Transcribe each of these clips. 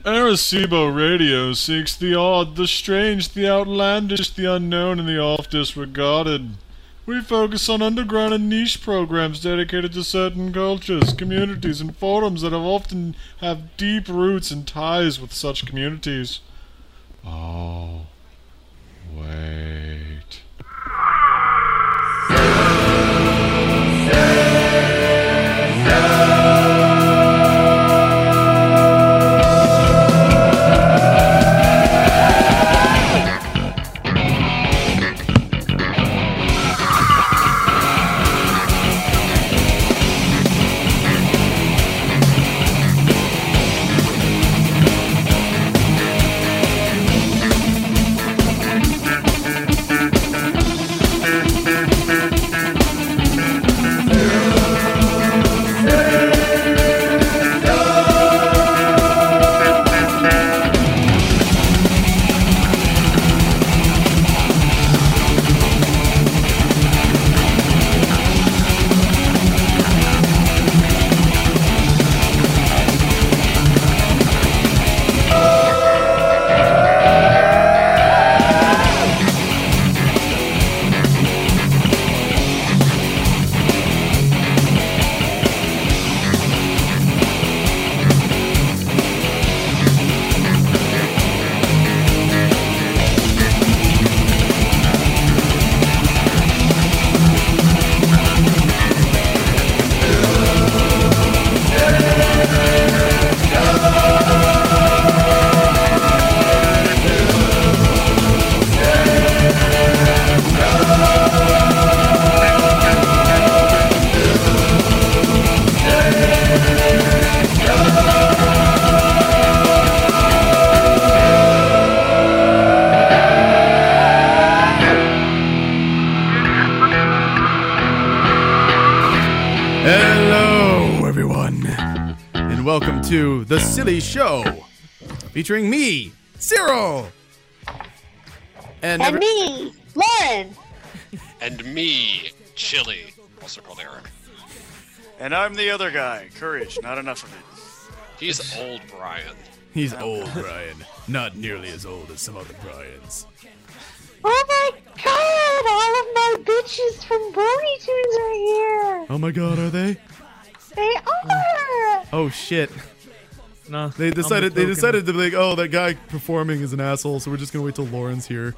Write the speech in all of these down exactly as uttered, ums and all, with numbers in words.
Arecibo Radio seeks the odd, the strange, the outlandish, the unknown, and the oft-disregarded. We focus on underground and niche programs dedicated to certain cultures, communities, and forums that have often have deep roots and ties with such communities. Oh, wait. To The Silly Show, featuring me, Cyril, and and, every- me, Lauren, and me, Chili, also called Eric. And I'm the other guy, Courage. Not enough of it. He's old Brian. He's old Brian, not nearly as old as some other Brians. Oh my god, all of my bitches from Brony Tunes are here. Oh my god, are they? They are. Oh shit. No, they decided they decided to be like, oh, that guy performing is an asshole, so we're just gonna wait till Lauren's here.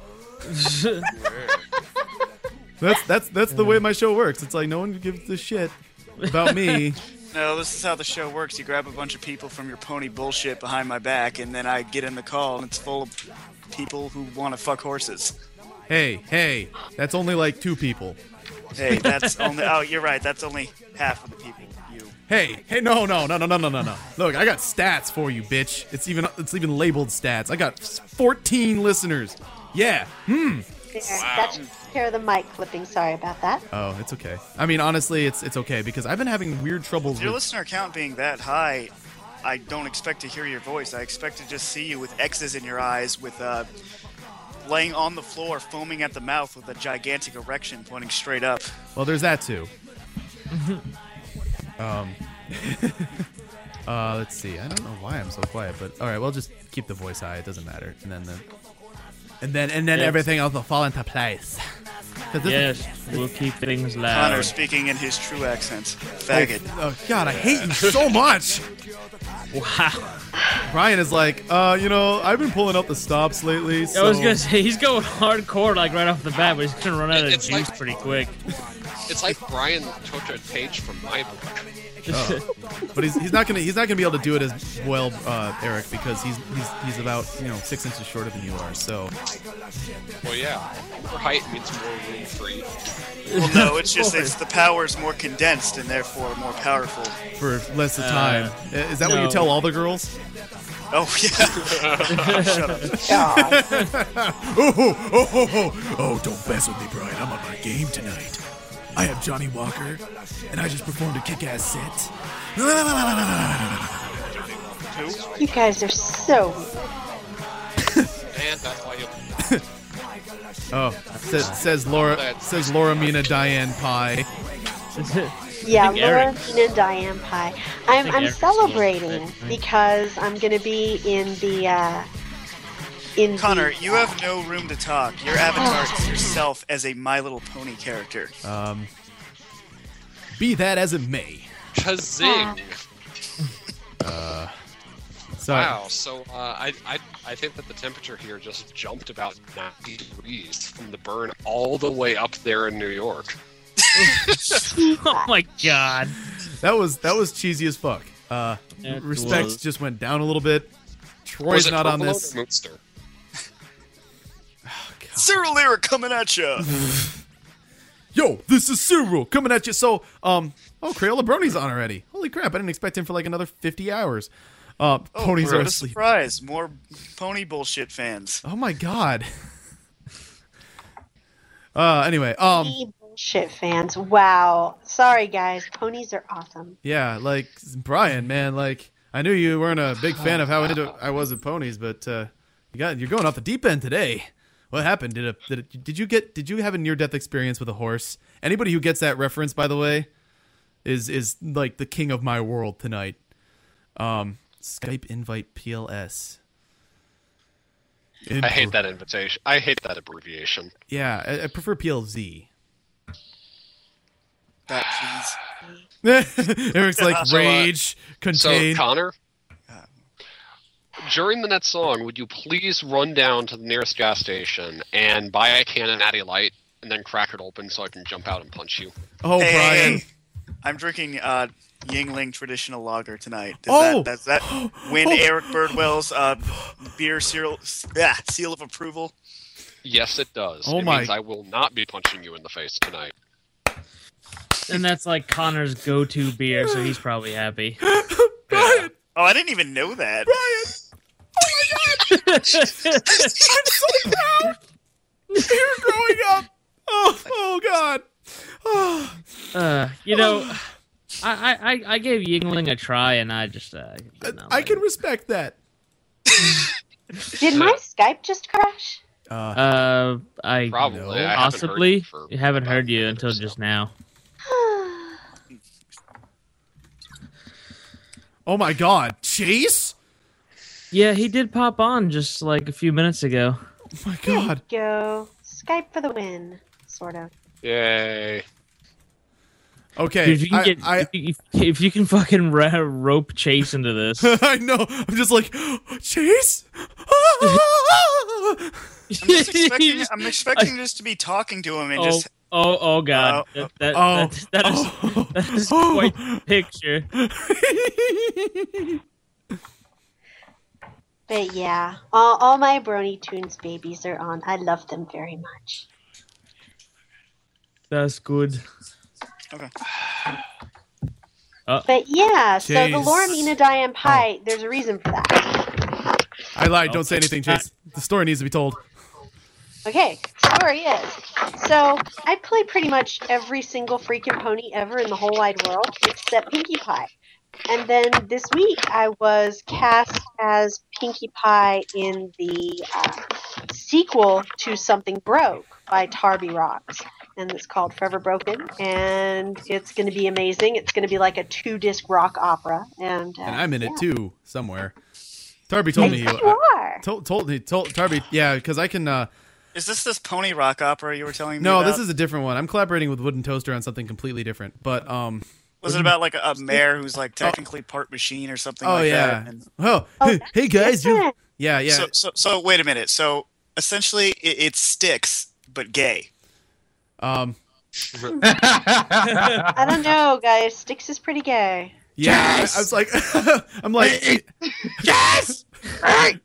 that's that's that's the way my show works. It's like no one gives a shit about me. No, this is how the show works. You grab a bunch of people from your pony bullshit behind my back, and then I get in the call, and it's full of people who want to fuck horses. Hey, hey, that's only like two people. Hey, that's only. Oh, you're right. That's only half of the people. Hey, hey, no, no, no, no, no, no, no, no. Look, I got stats for you, bitch. It's even, it's even labeled stats. I got fourteen listeners. Yeah. Hmm. Yeah, that should take care of the mic clipping. Sorry about that. Oh, it's okay. I mean, honestly, it's it's okay because I've been having weird troubles. With your with... listener count being that high, I don't expect to hear your voice. I expect to just see you with X's in your eyes, with uh, laying on the floor, foaming at the mouth with a gigantic erection pointing straight up. Well, there's that too. Um, uh, let's see. I don't know why I'm so quiet, but all right. Well, just keep the voice high. It doesn't matter. And then, the, and then, and then yes. everything else will fall into place. Yes, we'll keep things loud. Connor speaking in his true accent. Faggot. Oh, oh God, I hate you so much. Wow. Brian is like, uh, you know, I've been pulling up the stops lately. So... I was gonna say he's going hardcore, like right off the bat, but he's gonna run out of it's juice like, pretty quick. It's like Brian took a page from my book. Oh. But he's he's not gonna he's not gonna be able to do it as well, uh, Eric, because he's he's he's about you know six inches shorter than you are. So. Well, yeah, more height means more room for you. Well, no, it's just it's the power's more condensed and therefore more powerful for less of time. Uh, is that no. what you tell all the girls? Oh yeah. Shut up. oh, oh, oh, oh, oh, oh! Don't mess with me, Brian. I'm on my game tonight. I have Johnny Walker, and I just performed a kick-ass set. You guys are so weird. And that's why you... Oh, says, says Laura says Laura Mina Diane Pie. Yeah, think Eric- Laura, Nina, Diane Pie. I'm think I'm Eric's celebrating a little bit, right? because I'm gonna be in the uh in Connor, the, you have no room to talk. Your avatar is yourself as a My Little Pony character. Um, be that as it may. Kazing! Sorry. Wow, so uh, I, I I think that the temperature here just jumped about ninety degrees from the burn all the way up there in New York. Oh my god. That was that was cheesy as fuck. Uh, It respect was. just went down a little bit. Troy's Was it not on Purple this. or Moonster? Cyril Lyric coming at you. Yo, this is Cyril coming at you. So, um, oh, Crayola Brony's on already. Holy crap! I didn't expect him for like another fifty hours. Uh, Oh, ponies are what a asleep. surprise! More pony bullshit fans. Oh my god. uh, anyway, um, the bullshit fans. Wow. Sorry guys, ponies are awesome. yeah, like Brian, man, like I knew you weren't a big fan of how into I was at ponies, but uh, you got you're going off the deep end today. What happened? Did a did it, did you get did you have a near death experience with a horse? Anybody who gets that reference, by the way, is is like the king of my world tonight. Um, Skype invite P L S. I hate that invitation. I hate that abbreviation. Yeah, I, I prefer P L Z. That please. Eric's like So, uh, rage, So, contain. Connor, during the next song, would you please run down to the nearest gas station and buy a can of Natty Light and then crack it open so I can jump out and punch you? oh, Hey, Brian. hey, I'm drinking uh, Yingling traditional lager tonight. Does Oh! that, does that win Eric Birdwell's uh, beer seal, yeah, seal of approval? Yes, it does. Oh it my- means I will not be punching you in the face tonight. And that's like Connor's go-to beer, so he's probably happy. Brian! Oh, I didn't even know that. Brian! Oh my god! I'm so proud! You're growing up! Oh, oh god! Oh. Uh, you know, I, I, I- I gave Yingling a try, and I just uh, did not I like can it. respect that. Did my Skype just crash? Uh, Uh, I Probably. No. I haven't heard possibly you for haven't about heard a you minute until or so. just now. oh my god. Chase? Yeah, he did pop on just like a few minutes ago. Oh my god. Go. Skype for the win. Sort of. Yay. Okay. Dude, if you can I, get I, if, you, if you can fucking ra- rope Chase into this, I know. I'm just like, Chase? I'm just expecting, I'm expecting just to be talking to him and oh, just. oh, oh, god, Oh, that, that, oh, that, that is oh. that is Oh. quite the picture. But yeah, all, all my Brony Tunes babies are on. I love them very much. That's good. Okay. But yeah, so the Jeez. Laura Nina Diane Pie, there's a reason for that. I lied. Don't say anything, Chase. The story needs to be told. Okay, story is. So I play pretty much every single freaking pony ever in the whole wide world except Pinkie Pie. And then this week I was cast as Pinkie Pie in the uh, sequel to Something Broke by Tarby Rocks. And it's called Forever Broken. And it's going to be amazing. It's going to be like a two-disc rock opera. And, uh, And I'm in it yeah. too, somewhere. Tarby told me. You uh, are. told told me told Tarby. Yeah, because I can. Uh, Is this this pony rock opera you were telling me no, about? this is a different one. I'm collaborating with Wooden Toaster on something completely different. But um. Was it about like a, a mare who's like technically part machine or something Oh like yeah. that? And Oh, Oh, hey, hey guys, you. different. Yeah, yeah. So, so, so wait a minute. So essentially, it, it's Styx, but gay. um. I don't know, guys. Styx is pretty gay. Yeah. I, I was like, I'm like. Yes. Hey.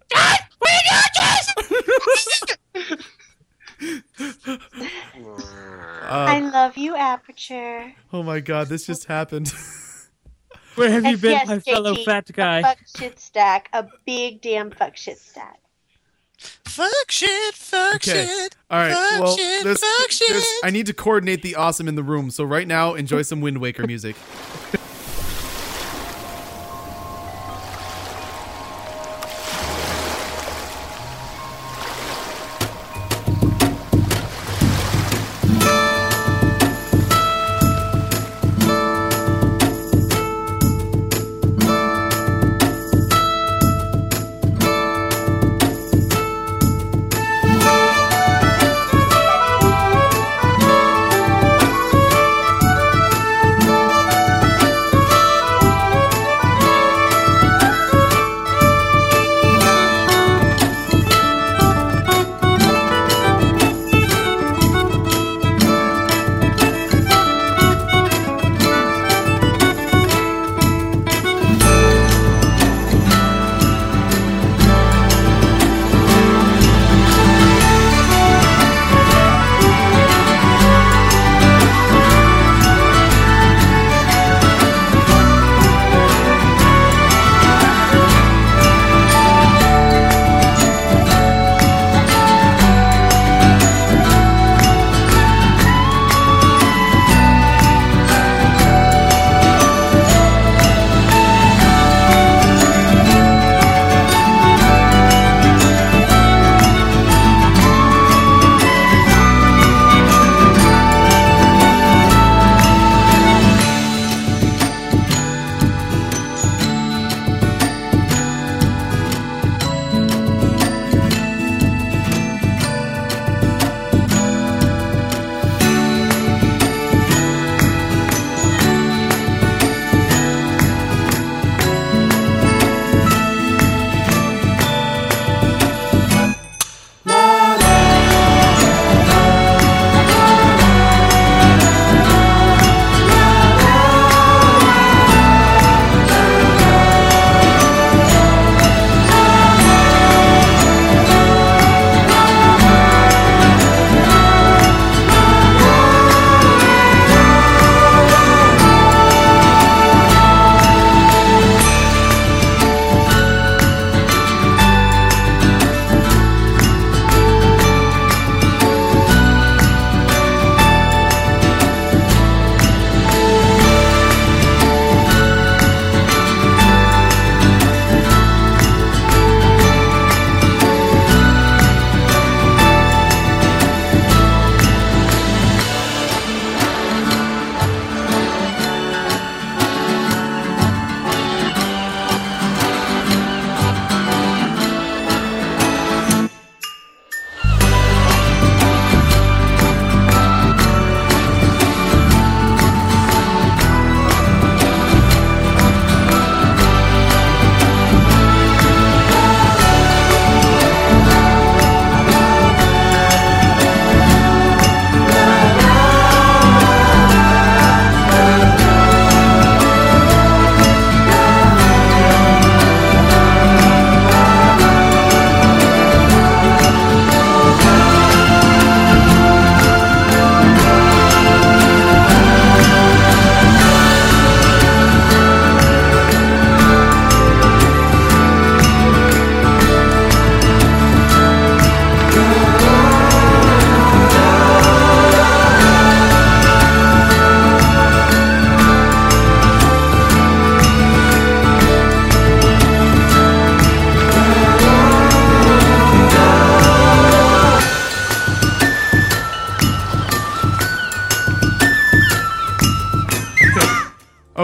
I Uh, love you, Aperture. oh my god, this just happened. Where have you And been, yes, my fellow J T, fat A guy? fuck shit stack. A big damn fuck shit stack. Fuck shit, fuck Okay. shit. All right. Fuck Well, shit, there's, fuck shit. there's, I need to coordinate the awesome in the room. So right now, enjoy some Wind Waker music.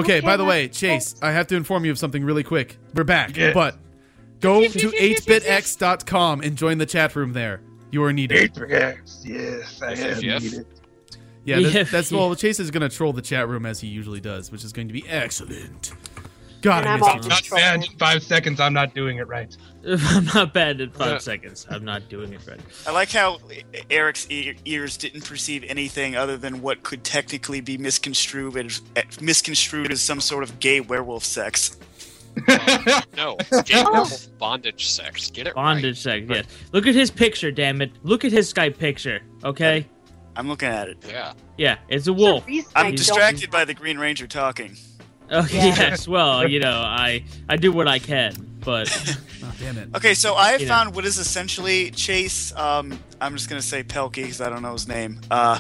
Okay, by the well, way, Chase, I have to inform you of something really quick. We're back, Yeah. but go to eight bit x dot com and join the chat room there. You are needed. Yes, yes, I am Yes. needed. Yeah, that's, Yeah. that's well. Chase is gonna troll the chat room as he usually does, which is going to be excellent. God, And I I'm miss all you. Not bad. In five seconds, I'm not doing it right. I'm not bad in five Yeah. seconds. I'm not doing it right. I like how Eric's e- ears didn't perceive anything other than what could technically be misconstrued as, misconstrued as some sort of gay werewolf sex. No, gay werewolf bondage sex. Get it Bondage sex. Yes. Look at his picture. Damn it. Look at his Skype picture. Okay. I'm looking at it. right. Yeah. Yeah, it's a There's a wolf. reason I I'm don't- distracted by the Green Ranger talking. Oh Yeah. yes. Well, you know, I I do what I can, but Oh, damn it. Okay, so I have You know. found what is essentially Chase. Um, I'm just gonna say Pelkey because I don't know his name. Uh,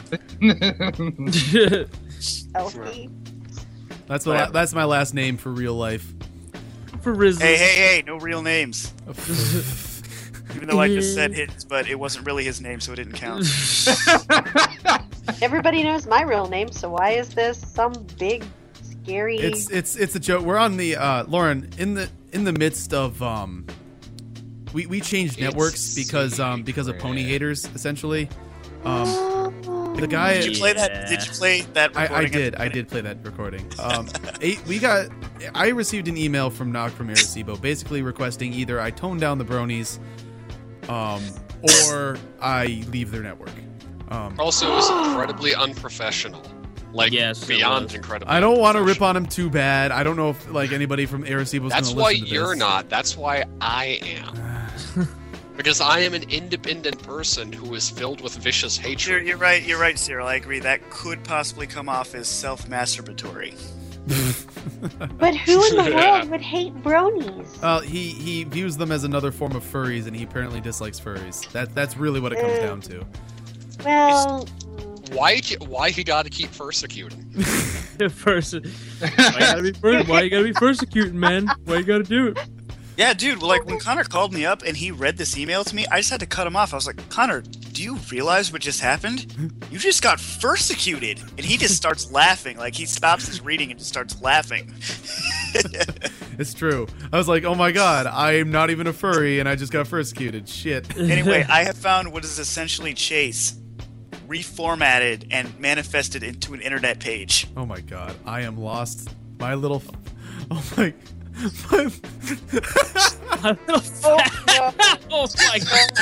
Healthy. That's my that's my last name for real life. for Riz. hey, hey, hey! No real names. Even though I just said his, but it wasn't really his name, so it didn't count. Everybody knows my real name, so why is this some big, scary? It's it's it's a joke. We're on the uh, Lauren in the in the midst of um, we we changed It's networks because um because of pony secret. haters essentially. Um, the guy. Did you play that? Did you play that? I, I recording at did. the I beginning? did play that recording. Um, eight, we got. I received an email from Nog from Arecibo, basically requesting either I tone down the bronies, um, or I leave their network. Um, Also, it was incredibly unprofessional. Like, Yes, it beyond was. incredibly I don't want to rip unprofessional. on him too bad. I don't know if like anybody from Arecibo is That's going to why listen to you're this. not. That's why I am. Because I am an independent person who is filled with vicious You're, hatred. you're right. You're right, Cyril. I agree. That could possibly come off as self-masturbatory. But who in the Yeah. world would hate bronies? Well, he he views them as another form of furries, and he apparently dislikes furries. That that's really what it comes Uh, down to. Well, Why? Why he got to keep persecuting? First, why you gotta be first? Why you gotta be persecuting, man? Why you gotta do it? Yeah, dude. Well, like when Connor called me up and he read this email to me, I just had to cut him off. I was like, Connor, do you realize what just happened? You just got persecuted, and he just starts laughing. Like he stops his reading and just starts laughing. It's true. I was like, oh my god, I'm not even a furry, and I just got persecuted. Shit. Anyway, I have found what is essentially Chase reformatted and manifested into an internet page. Oh my god, I am lost. My little. Oh my. my oh, no. Oh my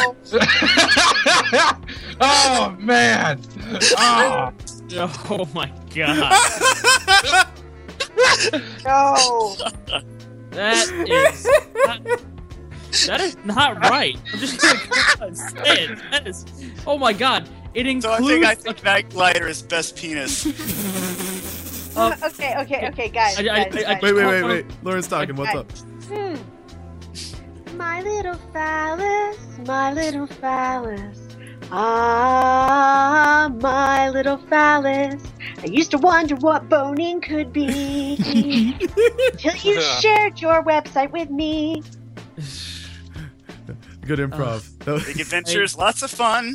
god! Oh man! Oh, Oh my god! No. That is not, that is not right. I'm just gonna go and say it. That is. Oh my god! It So I includes. think I think Night Glider is best penis. Uh, okay, okay, okay, guys. I- I- guys, I- guys. wait, wait, wait, wait. Lauren's talking. What's up? Hmm. My little phallus, my little phallus. Ah, my little phallus. I used to wonder what boning could be. Till you shared your website with me. Good improv. That was Big adventures, lots of fun.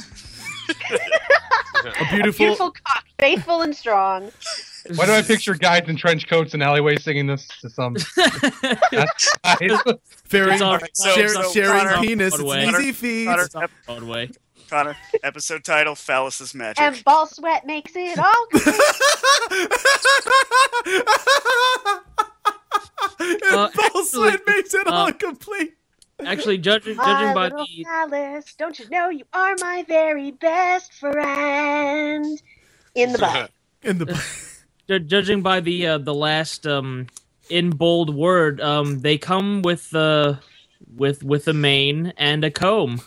a beautiful. Beautiful cock, faithful and strong. why do I picture guys in trench coats and alleyways singing this to some? That's guys. Fairy, It's all- so- share- so sharing Connor- penis. It's Connor- an easy feat. Connor, ep- Broadway. Connor, episode title: Phallus is magic. And ball sweat makes it all complete. Uh, Ball sweat actually, makes it uh, all complete. Actually, judging My judging by little the phallus, don't you know you are my very best friend? In the butt. In the ju- judging by the uh, the last um in bold word, um they come with uh with with a mane and a comb.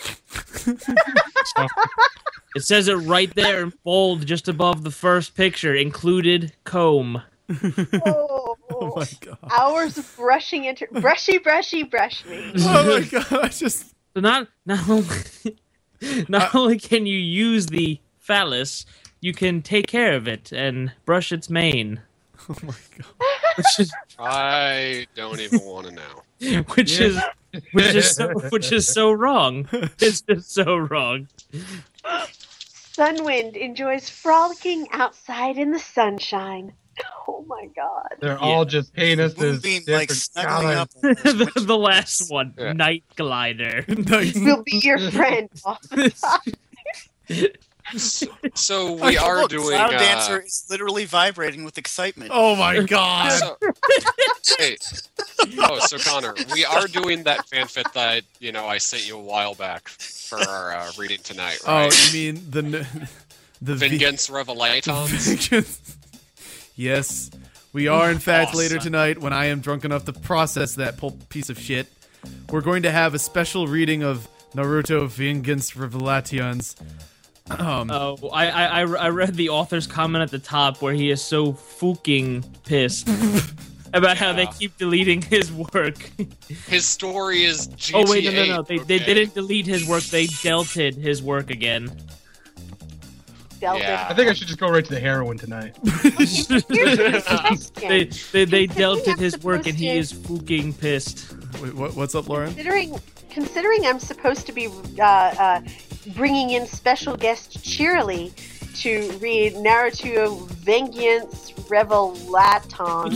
It says it right there in bold, just above the first picture. Included comb. Oh, oh my god. hours of brushing into brushy, brushy, brush me. Oh my god. I just. So not not only not only can you use the phallus, you can take care of it and brush its mane, Oh my god. which is I don't even want to know. which is which is so, which is so wrong. It's just so wrong. Sunwind enjoys frolicking outside in the sunshine. Oh my god. They're all just penises. Moving, like different snuggling colors. up. the, the last one, Yeah. Night Glider. Nice. We'll be your friend. all the time. So we are Look, doing. Cloud uh, Dancer is literally vibrating with excitement. Oh my god. So, hey, oh, so Connor, we are doing that fanfic that you know I sent you a while back for our uh, reading tonight, Oh, right? you mean the n- the v- Vengeance Revelatons. Vengeance. Yes, we are in fact later Awesome. tonight when I am drunk enough to process that pulp piece of shit. We're going to have a special reading of Naruto Vengeance Revelations. Um, Oh, I, I I I read the author's comment at the top where he is so fucking pissed about how they Yeah. keep deleting his work. His story is G T A. Oh wait, no, no, no. They they okay? didn't delete his work. They delted his work again. Delta. Yeah. I think I should just go right to the heroin tonight. Here's the question. They they they Considering delted I'm his work, and he supposed is fucking pissed. wait, what, what's up, Lauren? Considering, considering I'm supposed to be uh, uh, bringing in special guest Cheerily to read Naruto Vengeance Revelaton.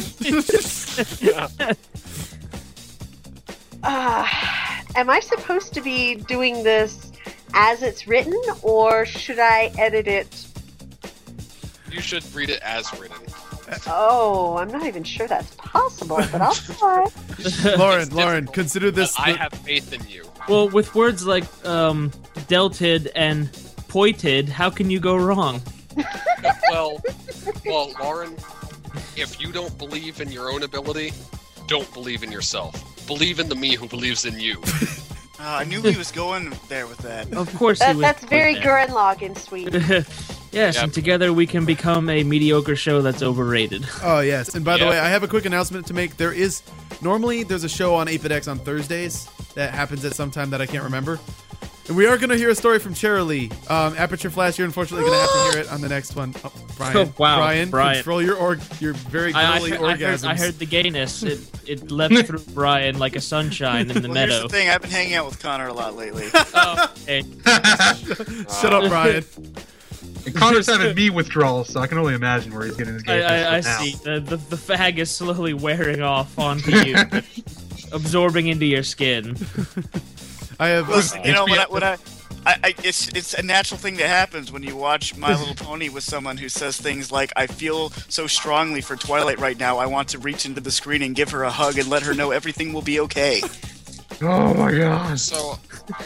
uh, am I supposed to be doing this as it's written, or should I edit it? You should read it as written. Oh, I'm not even sure that's possible, but I'll try. Lauren, It's Lauren, difficult, consider this. but I the- have faith in you. Well, with words like um, delted and pointed, how can you go wrong? well, well, Lauren, if you don't believe in your own ability, don't believe in yourself. Believe in the me who believes in you. Uh, I knew he was going there with that. Of course, he That, was that's put very there. Gurren Lagann sweet. Yes, Yep. and together we can become a mediocre show that's overrated. Oh yes, and by the Yeah. way, I have a quick announcement to make. There is normally there's a show on Apex on Thursdays that happens at some time that I can't remember, and we are going to hear a story from Cherylee. Um, Aperture Flash, you're unfortunately going to have to hear it on the next one. Oh, Brian, Oh, wow, Brian, Brian. control your org, your very I, I, girly heard, I, heard, orgasms. I heard the gayness. It, it leapt through Brian like a sunshine in the Well, meadow. here's the thing. I've been hanging out with Connor a lot lately. Oh, okay. Shut up, Brian. And Connor's having me withdrawals, so I can only imagine where he's getting his I, game. I, I see. The, the, the fag is slowly wearing off onto you, absorbing into your skin. I have. Listen, you know, when I, H B O. when I, I, I, it's it's a natural thing that happens when you watch My Little Pony with someone who says things like, "I feel so strongly for Twilight right now. I want to reach into the screen and give her a hug and let her know everything will be okay." Oh my god. So,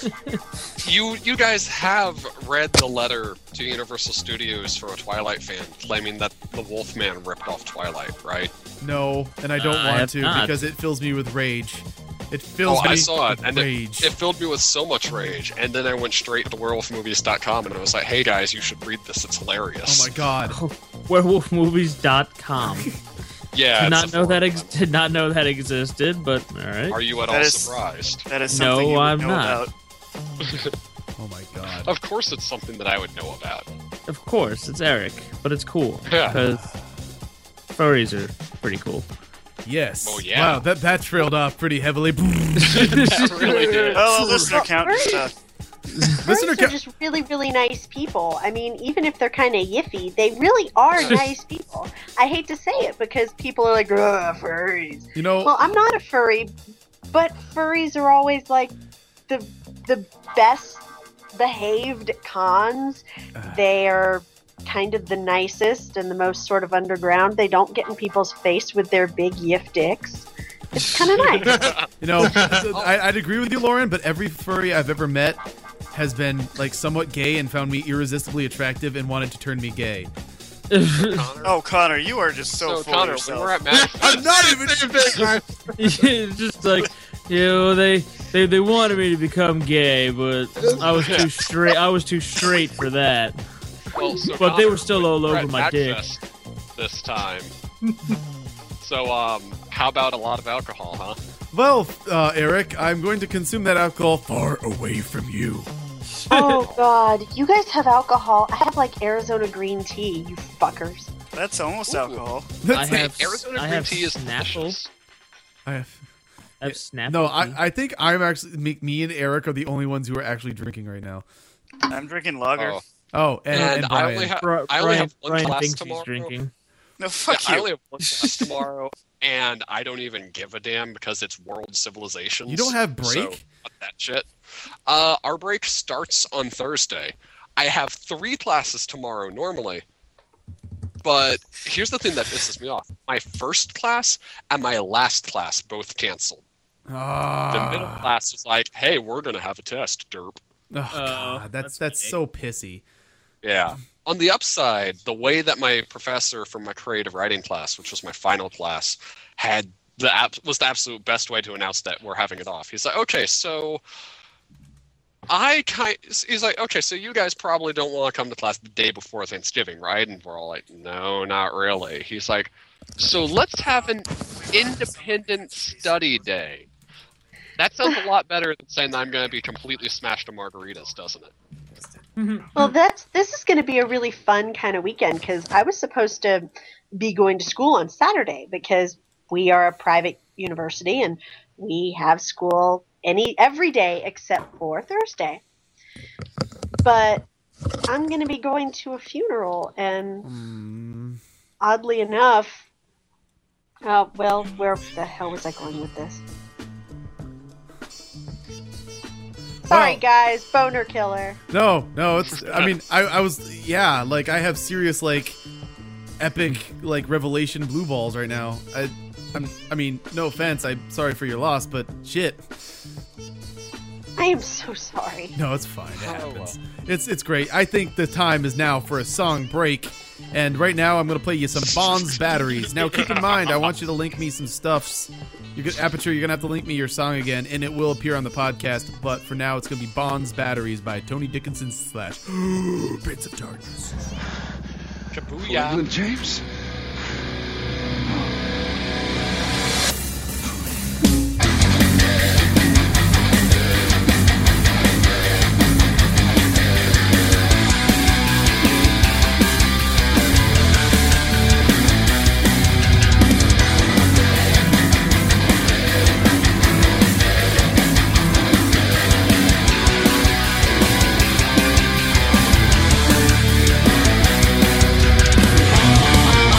you you guys have read the letter to Universal Studios from a Twilight fan claiming that the Wolfman ripped off Twilight, right? No, and I don't I want have to not. because it fills me with rage. It fills Oh, me I saw it, with and it, rage. it filled me with so much rage. And then I went straight to werewolf movies dot com and I was like, "Hey guys, you should read this. It's hilarious." oh my god. werewolf movies dot com. Yeah, Did it's not a know that forum. ex- did not know that existed, but all right. Are you at That all is- surprised? That is No, something you would I'm know not. about. Oh my god. Of course, it's something that I would know about. Of course, it's Eric, but it's cool Yeah. because furries are pretty cool. Yes. Oh, yeah. Wow, that that trailed off pretty heavily. That really did. Oh, listener Well, count and furries- stuff. Listener Furries ca- are just really, really nice people. I mean, even if they're kind of yiffy, they really are nice people. I hate to say it because people are like, ugh, furries. You know, Well, I'm not a furry, but furries are always like the the best behaved cons. They're kind of the nicest and the most sort of underground. They don't get in people's face with their big yiff dicks. It's kind of nice. you know, I, I'd agree with you, Lauren, but every furry I've ever met has been like somewhat gay and found me irresistibly attractive and wanted to turn me gay. Connor? Oh, Connor, you are just so, so full Connor, of when yourself. we're at Magic I'm not even. It's just like, you know, they, they they wanted me to become gay, but I was too straight. I was too straight for that. well, so But they Connor, were still all we're over at my dick. MagFest this time. So, um, how about a lot of alcohol, huh? Well, uh, Eric, I'm going to consume that alcohol far away from you. Oh God, you guys have alcohol. I have like Arizona green tea. You fuckers. That's almost Ooh. alcohol. I That's- have Arizona I green have tea is Snapple. delicious. I have. I have Snapple. No, tea. I, I think I'm actually me, me and Eric are the only ones who are actually drinking right now. I'm drinking lager. Oh. Oh, and, And, and I Brian. only, ha- Bri- I only Brian, have one Brian class thinks tomorrow. he's drinking. No, fuck Yeah, I you. only have one class tomorrow, and I don't even give a damn because it's world civilizations. You don't have break? So, fuck that shit. Uh, our break starts on Thursday. I have three classes tomorrow normally, but here's the thing that pisses me off. My first class and my last class both canceled. Ah. The middle class was like, hey, we're going to have a test, derp. Oh, God, that's that's so pissy. Yeah. On the upside, the way that my professor from my creative writing class, which was my final class, had the ab- was the absolute best way to announce that we're having it off. He's like, okay, so I kind. He's like, okay, so you guys probably don't want to come to class the day before Thanksgiving, right? And we're all like, no, not really. He's like, so let's have an independent study day. That sounds a lot better than saying that I'm going to be completely smashed to margaritas, doesn't it? Well, that's this is going to be a really fun kind of weekend because I was supposed to be going to school on Saturday because we are a private university and we have school any every day except for Thursday. But I'm going to be going to a funeral, and Mm. oddly enough, uh, well, where the hell was I going with this? Sorry, Well- guys, boner killer. No, no, it's. I mean, I, I was. Yeah, like I have serious like, epic like revelation blue balls right now. I, I'm. I mean, no offense. I'm sorry for your loss, but shit. I am so sorry. No, it's fine. It happens. It's it's great. I think the time is now for a song break. And right now, I'm gonna play you some Bonds batteries. Now, keep in mind, I want you to link me some stuffs. You're gonna, Aperture, you're gonna have to link me your song again, and it will appear on the podcast. But for now, it's gonna be Bonds batteries by Tony Dickinson slash Prince of Darkness. Kabooyah. James? Thank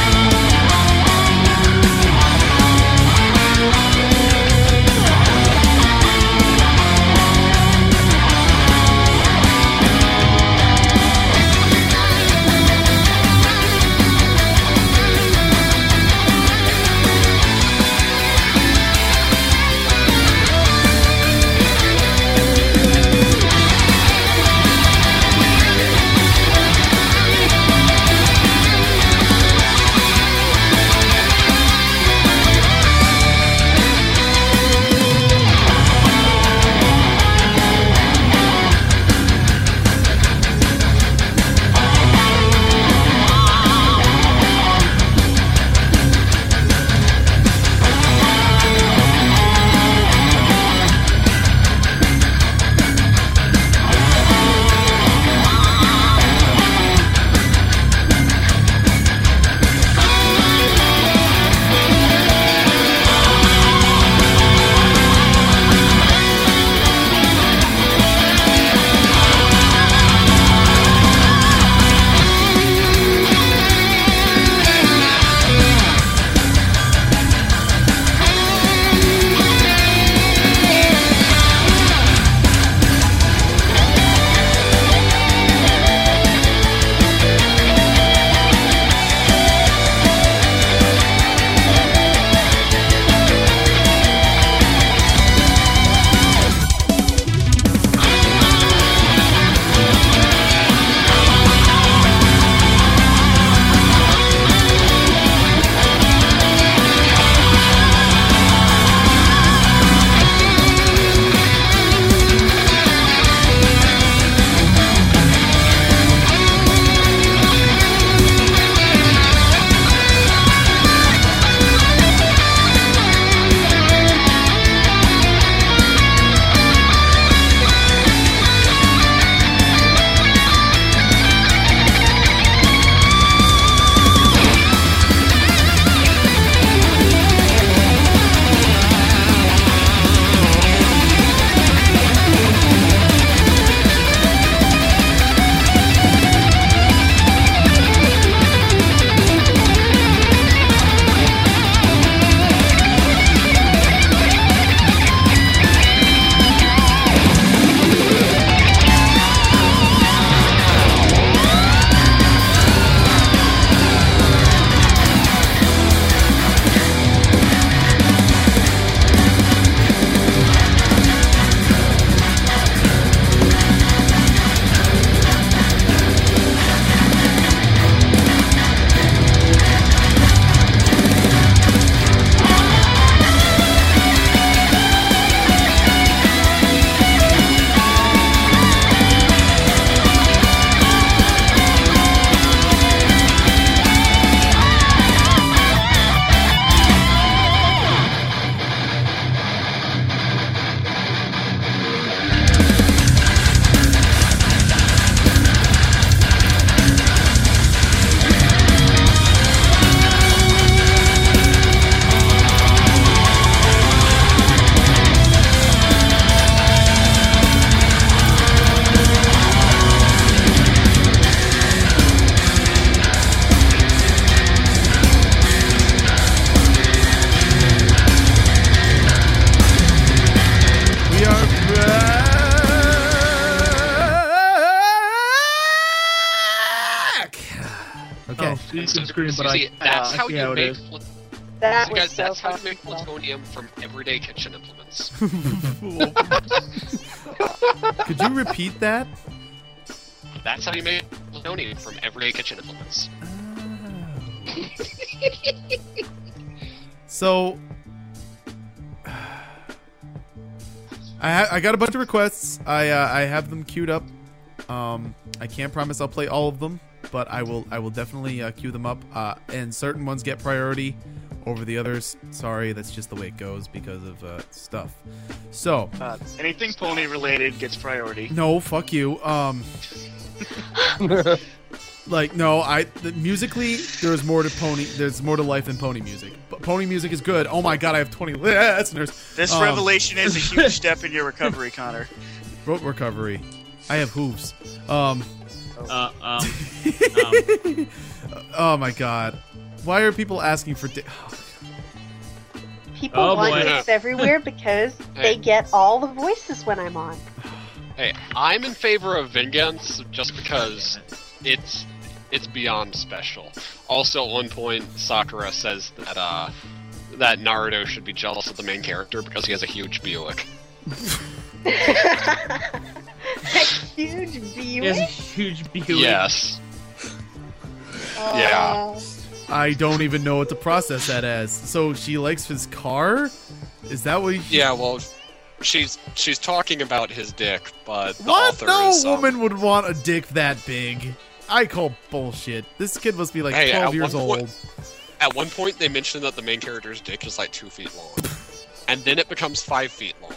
You So, can scream, but see, I, that's I how see you how it make. is. pl- That so was guys, so that's how you fun. make plutonium from everyday kitchen implements. Could you repeat that? That's how you make plutonium from everyday kitchen implements. So, I ha- I got a bunch of requests. I uh, I have them queued up. Um, I can't promise I'll play all of them, but I will I will definitely uh, queue them up. Uh, and certain ones get priority over the others. Sorry, that's just the way it goes because of uh, stuff. So, Uh, anything pony related gets priority. no, fuck you. Um, like no, I the, musically there's more to pony. There's more to life than pony music. But pony music is good. Oh my god, I have twenty listeners. This Um, revelation is a huge step in your recovery, Connor. Rope recovery. I have hooves. Um. Uh, um, um, Oh my god. Why are people asking for? Di- People Oh, want boy. dicks everywhere because Hey. they get all the voices when I'm on. Hey, I'm in favor of vengeance just because it's it's beyond special. Also, at one point, Sakura says that uh that Naruto should be jealous of the main character because he has a huge Buick. That huge he has a Buick. huge Buick. Yes. yeah. Uh, I don't even know what to process that as. So she likes his car? Is that what? He- Yeah, well, she's she's talking about his dick, but the What? author No is, um, woman would want a dick that big. I call bullshit. This kid must be like Hey, twelve at years one old. point- At one point, they mentioned that the main character's dick is like two feet long, and then it becomes five feet long.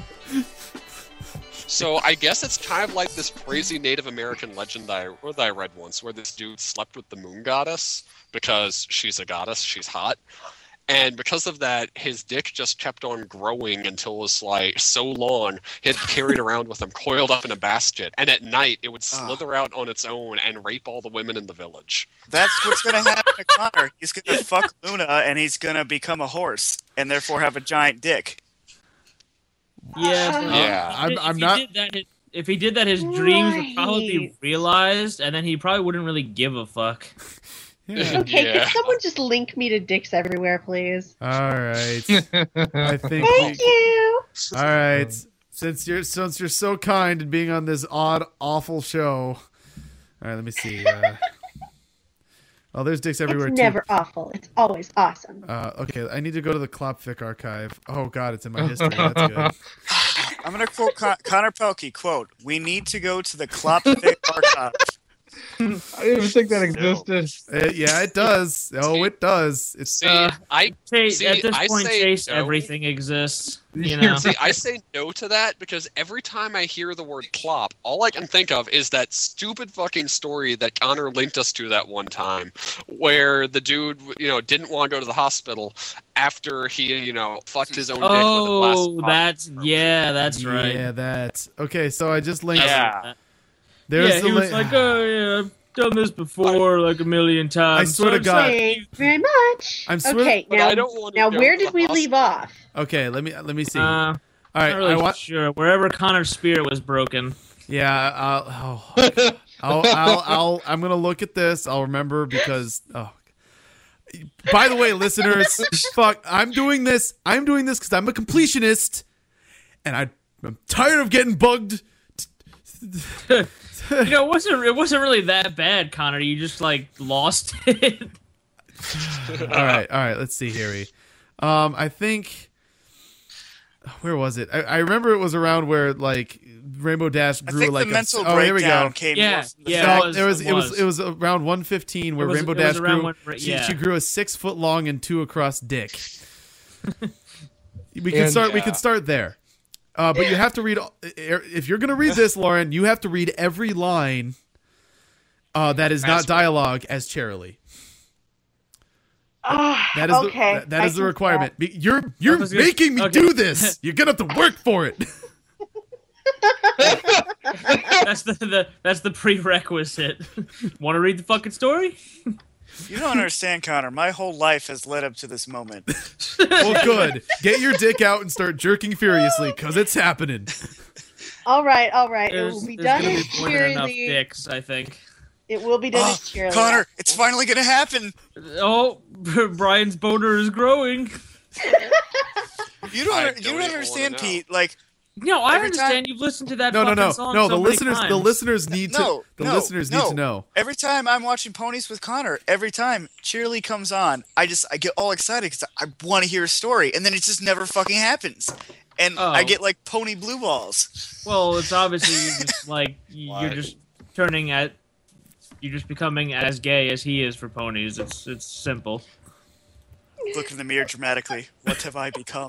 So I guess it's kind of like this crazy Native American legend that I, or that I read once, where this dude slept with the moon goddess because she's a goddess, she's hot, and because of that, his dick just kept on growing until it was like so long, he had carried around with him, coiled up in a basket, and at night it would slither out on its own and rape all the women in the village. That's what's gonna happen to Connor. He's gonna fuck Luna and he's gonna become a horse and therefore have a giant dick. Yeah, but Yeah. I'm- if I'm he not- Did that, his- if he did that, his dreams would probably be Right. realized, and then he probably wouldn't really give a fuck. Yeah. okay, Yeah. can someone just link me to dicks everywhere, please? All right. I think. Thank we- you. All right. Since you're since you're so kind and being on this odd, awful show. All right. Let me see. Uh, oh, there's dicks everywhere It's too. never awful. It's always awesome. Uh, okay, I need to go to the Klopfic archive. Oh God, it's in my history. That's good. I'm gonna quote Con- Connor Pelkey, quote, "We need to go to the Klopfic archive." I didn't even think that existed. Uh, yeah, it does. Oh, it does. It's See, Uh, I Chase, See, at this I point, say Chase, no. everything exists. You You're know. See, I say no to that because every time I hear the word clop, all I can think of is that stupid fucking story that Connor linked us to that one time, where the dude, you know, didn't want to go to the hospital after he, you know, fucked his own dick with a glass. Oh, of that's yeah, that's right. Yeah, that. Okay, so I just linked. Yeah. There's yeah, the he was link. like, oh yeah, I've done this before like a million times. I swear to I'm God. sorry. Thank you very much. I'm swear- okay, But now, I don't want to now go where to did the we leave hospital. off? Okay, let me let me see. Uh, All right, not really I want. sure. Wherever Connor's spirit was broken. Yeah, I'll, oh, I'll, I'll, I'll, I'm gonna look at this. I'll remember because. Oh. By the way, listeners, fuck, I'm doing this. I'm doing this because I'm a completionist, and I, I'm tired of getting bugged. You know, it wasn't it wasn't really that bad, Connor. You just like lost it. all right, all right. Let's see, Harry. Um, I think. Where was it? I, I remember it was around where like Rainbow Dash I grew think like the a. mental Oh, here we breakdown go. came Yeah, more from the yeah, fact- No, was, it was it it was was. it was around one fifteen where It was- Rainbow it was Dash around grew. one- she, yeah. she grew a six foot long and two across dick. We can And- start. We Yeah. can start there. Uh, but you have to read. If you're gonna read this, Lauren, you have to read every line. Uh, that is not As- dialogue as Charlie. Ah, That is okay, the that, that I is the can requirement. Be- You're you're was gonna- making me okay. do this. You're gonna have to work for it. That's the, the that's the prerequisite. Want to read the fucking story? You don't understand, Connor. My whole life has led up to this moment. Well, good. Get your dick out and start jerking furiously, cause it's happening. All right, all right. It There's, will be there's done gonna in be more than enough cheerily. dicks, I think. It will be done Oh, as cheerily. Connor, it's finally gonna happen. Oh, Brian's boner is growing. You don't. I you don't don't even understand, wanna know. Pete. Like, No, I Every understand. You've listened to that No, no, fucking no, song no. so The many listeners, the times. listeners need to. no, The no, listeners no. need to know. Every time I'm watching Ponies with Connor, every time Cheerily comes on, I just I get all excited because I want to hear a story, and then it just never fucking happens, and Oh. I get like pony blue balls. Well, it's obviously you just like Why? you're just turning at, you're just becoming as gay as he is for ponies. It's it's simple. Look in the mirror dramatically. What have I become?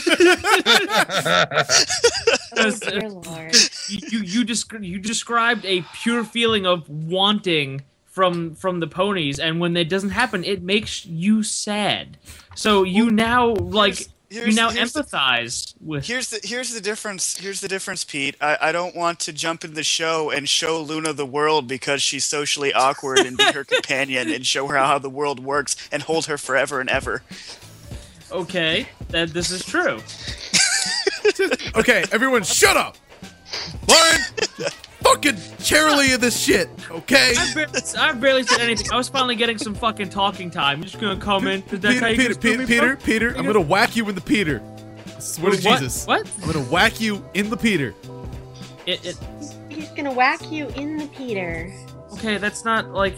Oh, dear Lord. You you you, descri- you described a pure feeling of wanting from from the ponies, and when that doesn't happen, it makes you sad. So you now like Here's- you now here's the- empathize with. Here's the here's the difference. Here's the difference, Pete. I, I don't want to jump in the show and show Luna the world because she's socially awkward and be her companion and show her how the world works and hold her forever and ever. Okay, that this is true. Okay, everyone, shut up. Lauren, fucking cheerily of this shit. Okay. I barely, I barely said anything. I was finally getting some fucking talking time. You're just gonna come in. Is that how Peter, you Peter, just do Peter, me, Peter, bro? Peter, I'm gonna whack you in the Peter. I swear to What? Jesus. What? I'm gonna whack you in the Peter. It, it, He's gonna whack you in the Peter. okay, that's not like.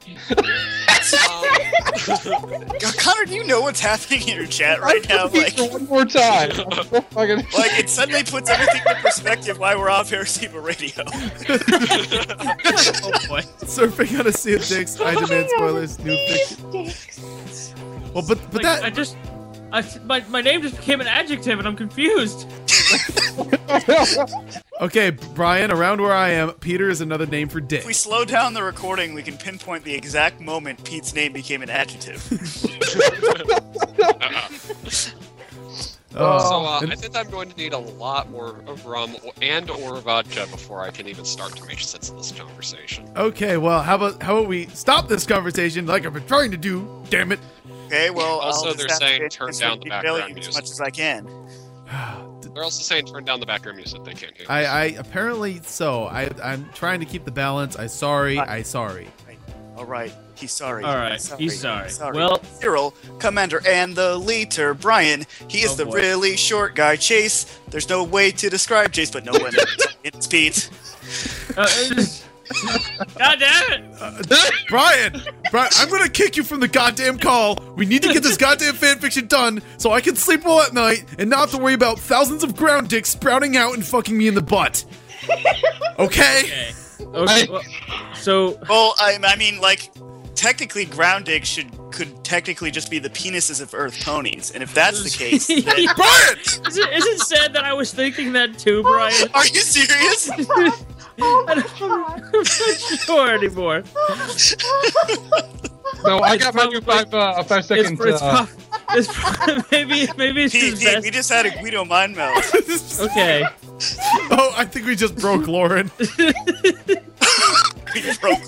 God, Connor, do you know what's happening in your chat right now? Like, For one more time. I'm so fucking- like it suddenly puts everything in perspective why we're off Airstable Radio. Oh boy. Surfing on a sea of dicks. I demand spoilers. New fiction. Dicks. Well, but but Like, that. I just. I, my, my name just became an adjective and I'm confused. Okay, Brian. Around where I am, Peter is another name for dick. If we slow down the recording, we can pinpoint the exact moment Pete's name became an adjective. Oh, So uh, and- I think I'm going to need a lot more of rum and or vodka before I can even start to make sense of this conversation. okay, well, how about how about we stop this conversation like I've been trying to do? Damn it. Okay, well, Also, I'll they're just have saying to turn just down the derail background you as music. much as I can. They're also saying turn down the background music. They can't hear. I, us. I apparently so. I I'm trying to keep the balance. I sorry. I sorry. All right, he's sorry. All right, he's sorry. Well- Cyril, Commander, and the leader, Brian. He is Oh, the boy. really short guy, Chase. There's no way to describe Chase, but no one. It's Pete. Uh, God damn it! Brian, Brian, I'm gonna kick you from the goddamn call. We need to get this goddamn fanfiction done so I can sleep well at night and not have to worry about thousands of ground dicks sprouting out and fucking me in the butt. Okay? Okay. Okay. Well, so Well, I, I mean, like, technically, ground dig should could technically just be the penises of Earth ponies, and if that's the case, then, Brian! Is it, is it sad that I was thinking that too, Brian? are you serious? Oh I my don't- god. I'm not sure anymore. So I It's got my new five, uh, five It's, seconds. it's, uh, prob- it's prob- maybe maybe it's Pete, just Pete, best. we just had a Guido mind melt. Okay. Oh, I think we just broke Lauren. We broke.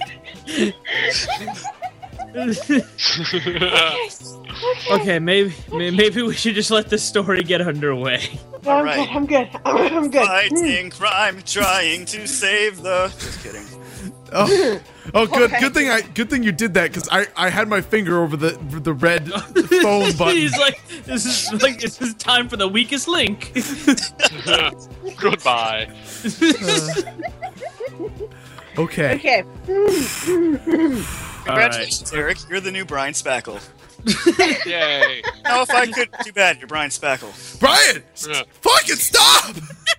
Okay, maybe may- maybe we should just let this story get underway. No, I'm Alright. good. I'm good. I'm good. Fighting crime, trying to save the. Just kidding. Oh, oh, good, Okay. good thing I, good thing you did that because I, I had my finger over the, the red phone button. He's like, this is like this is time for the weakest link. Goodbye. Okay. Okay. Congratulations, Eric. You're the new Brian Spackle. Yay. No, if I could, too bad. You're Brian Spackle. Brian, Yeah. fucking stop!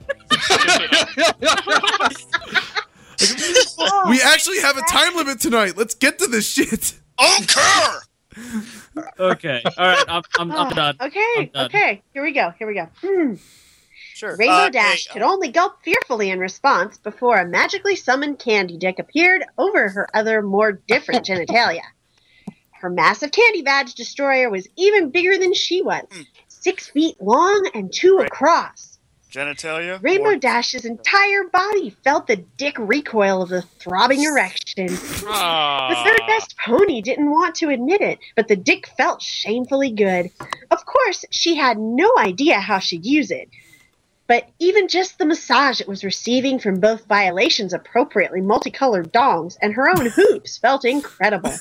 We actually have a time limit tonight. Let's get to this shit. Okay. Okay, all right, I'm I'm, I'm done. Okay. I'm done. Okay. Here we go. Here we go. Hmm. Sure. Rainbow Uh, Dash hey, could only gulp fearfully in response before a magically summoned candy dick appeared over her other, more different genitalia. Her massive candy badge destroyer was even bigger than she was, six feet long and two Right. across. genitalia. Rainbow or- Dash's entire body felt the dick recoil of the throbbing erection. The third best pony didn't want to admit it, but the dick felt shamefully good. Of course, she had no idea how she'd use it. But even just the massage it was receiving from both Violation's appropriately multicolored dongs and her own hoops felt incredible.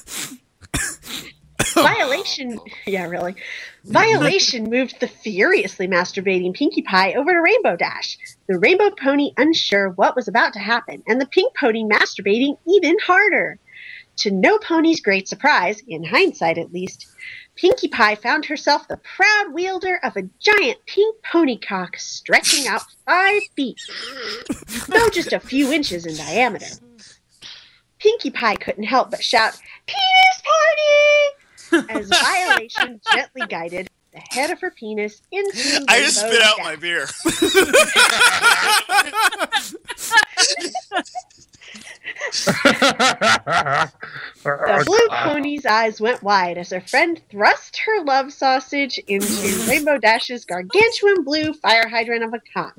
Violation, yeah, really. Violation moved the furiously masturbating Pinkie Pie over to Rainbow Dash, the Rainbow Pony unsure what was about to happen, and the Pink Pony masturbating even harder. To no pony's great surprise, in hindsight at least, Pinkie Pie found herself the proud wielder of a giant pink pony cock stretching out five feet, though just a few inches in diameter. Pinkie Pie couldn't help but shout, "Penis party!" as Violation gently guided the head of her penis into I just Rainbow spit out Dash. my beer. The blue pony's eyes went wide as her friend thrust her love sausage into Rainbow Dash's gargantuan blue fire hydrant of a cock.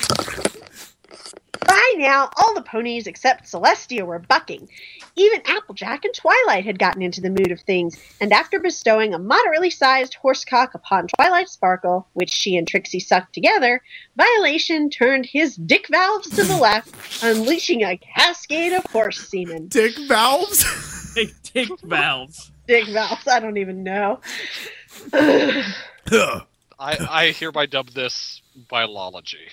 By now, all the ponies except Celestia were bucking. Even Applejack and Twilight had gotten into the mood of things, and after bestowing a moderately sized horsecock upon Twilight Sparkle, which she and Trixie sucked together, Violation turned his dick valves to the left, unleashing a cascade of horse semen. Dick valves? Big dick valves. Dick valves, I don't even know. I, I hereby dub this biology.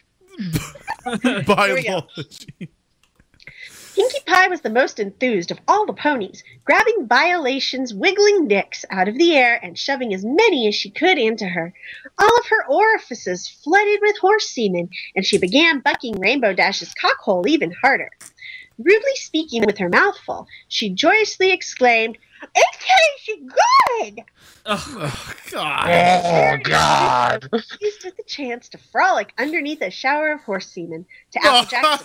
Biology. Pinkie Pie was the most enthused of all the ponies, grabbing Violation's wiggling dicks out of the air and shoving as many as she could into her. All of her orifices flooded with horse semen, and she began bucking Rainbow Dash's cockhole even harder. Rudely speaking with her mouth full, she joyously exclaimed, "It tastes good!" Oh, God. Oh, God. Used with the chance to frolic underneath a shower of horse semen, to Applejack's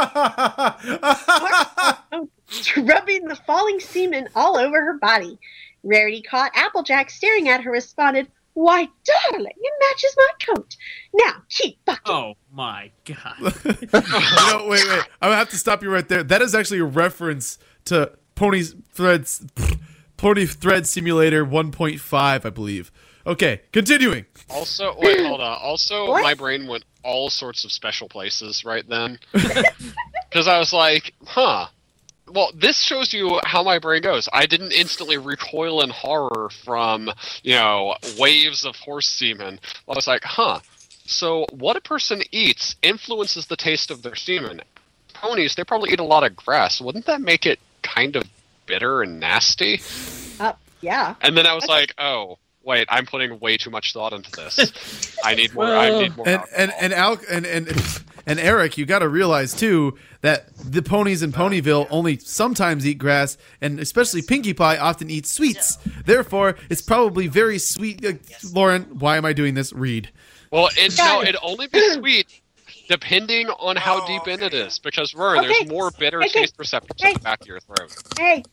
surprise, rubbing the falling semen all over her body. Rarity caught Applejack staring at her, responded, "Why, darling, it matches my coat. Now, keep bucking." Oh my god. You know, wait, wait. I'm gonna have to stop you right there. That is actually a reference to Pony's Threads, Pony Thread Simulator one point five, I believe. Okay, continuing. Also, wait, hold on. Also, What? my brain went all sorts of special places right then. Because I was like, huh. Well, this shows you how my brain goes. I didn't instantly recoil in horror from, you know, waves of horse semen. I was like, huh. So what a person eats influences the taste of their semen. Ponies, they probably eat a lot of grass. Wouldn't that make it kind of bitter and nasty? Uh, yeah. And then I was like, oh, wait, I'm putting way too much thought into this. I need more. I need more. And and alcohol. and Al and and and Eric, you got to realize too that the ponies in Ponyville only sometimes eat grass, and especially Pinkie Pie often eats sweets. Therefore, it's probably very sweet. Uh, Lauren, why am I doing this? Read. Well, it, Got no, it. it'd only be sweet depending on how Oh, deep in it okay. is. Because remember, Okay. there's more bitter Okay. taste receptors Hey. in the back of your throat. Hey,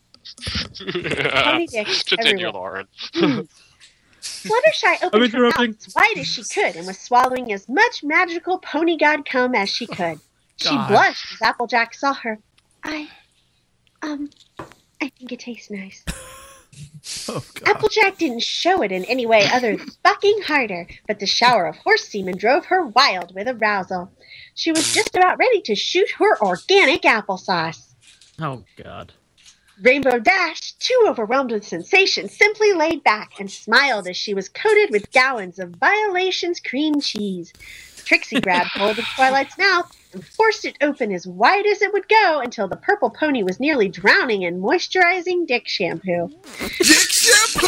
Pony dicks Continue, everywhere. Lauren. Fluttershy I'm opened her mouth interrupting. as wide as she could and was swallowing as much magical pony god cum as she could. She God. blushed as Applejack saw her. I, um, I think it tastes nice. Oh God. Applejack didn't show it in any way other than bucking harder, but the shower of horse semen drove her wild with arousal. She was just about ready to shoot her organic applesauce. Oh god. Rainbow Dash, too overwhelmed with sensation, simply laid back and smiled as she was coated with gallons of Violation's cream cheese. Trixie grabbed hold of Twilight's mouth and forced it open as wide as it would go until the purple pony was nearly drowning in moisturizing dick shampoo. Dick shampoo.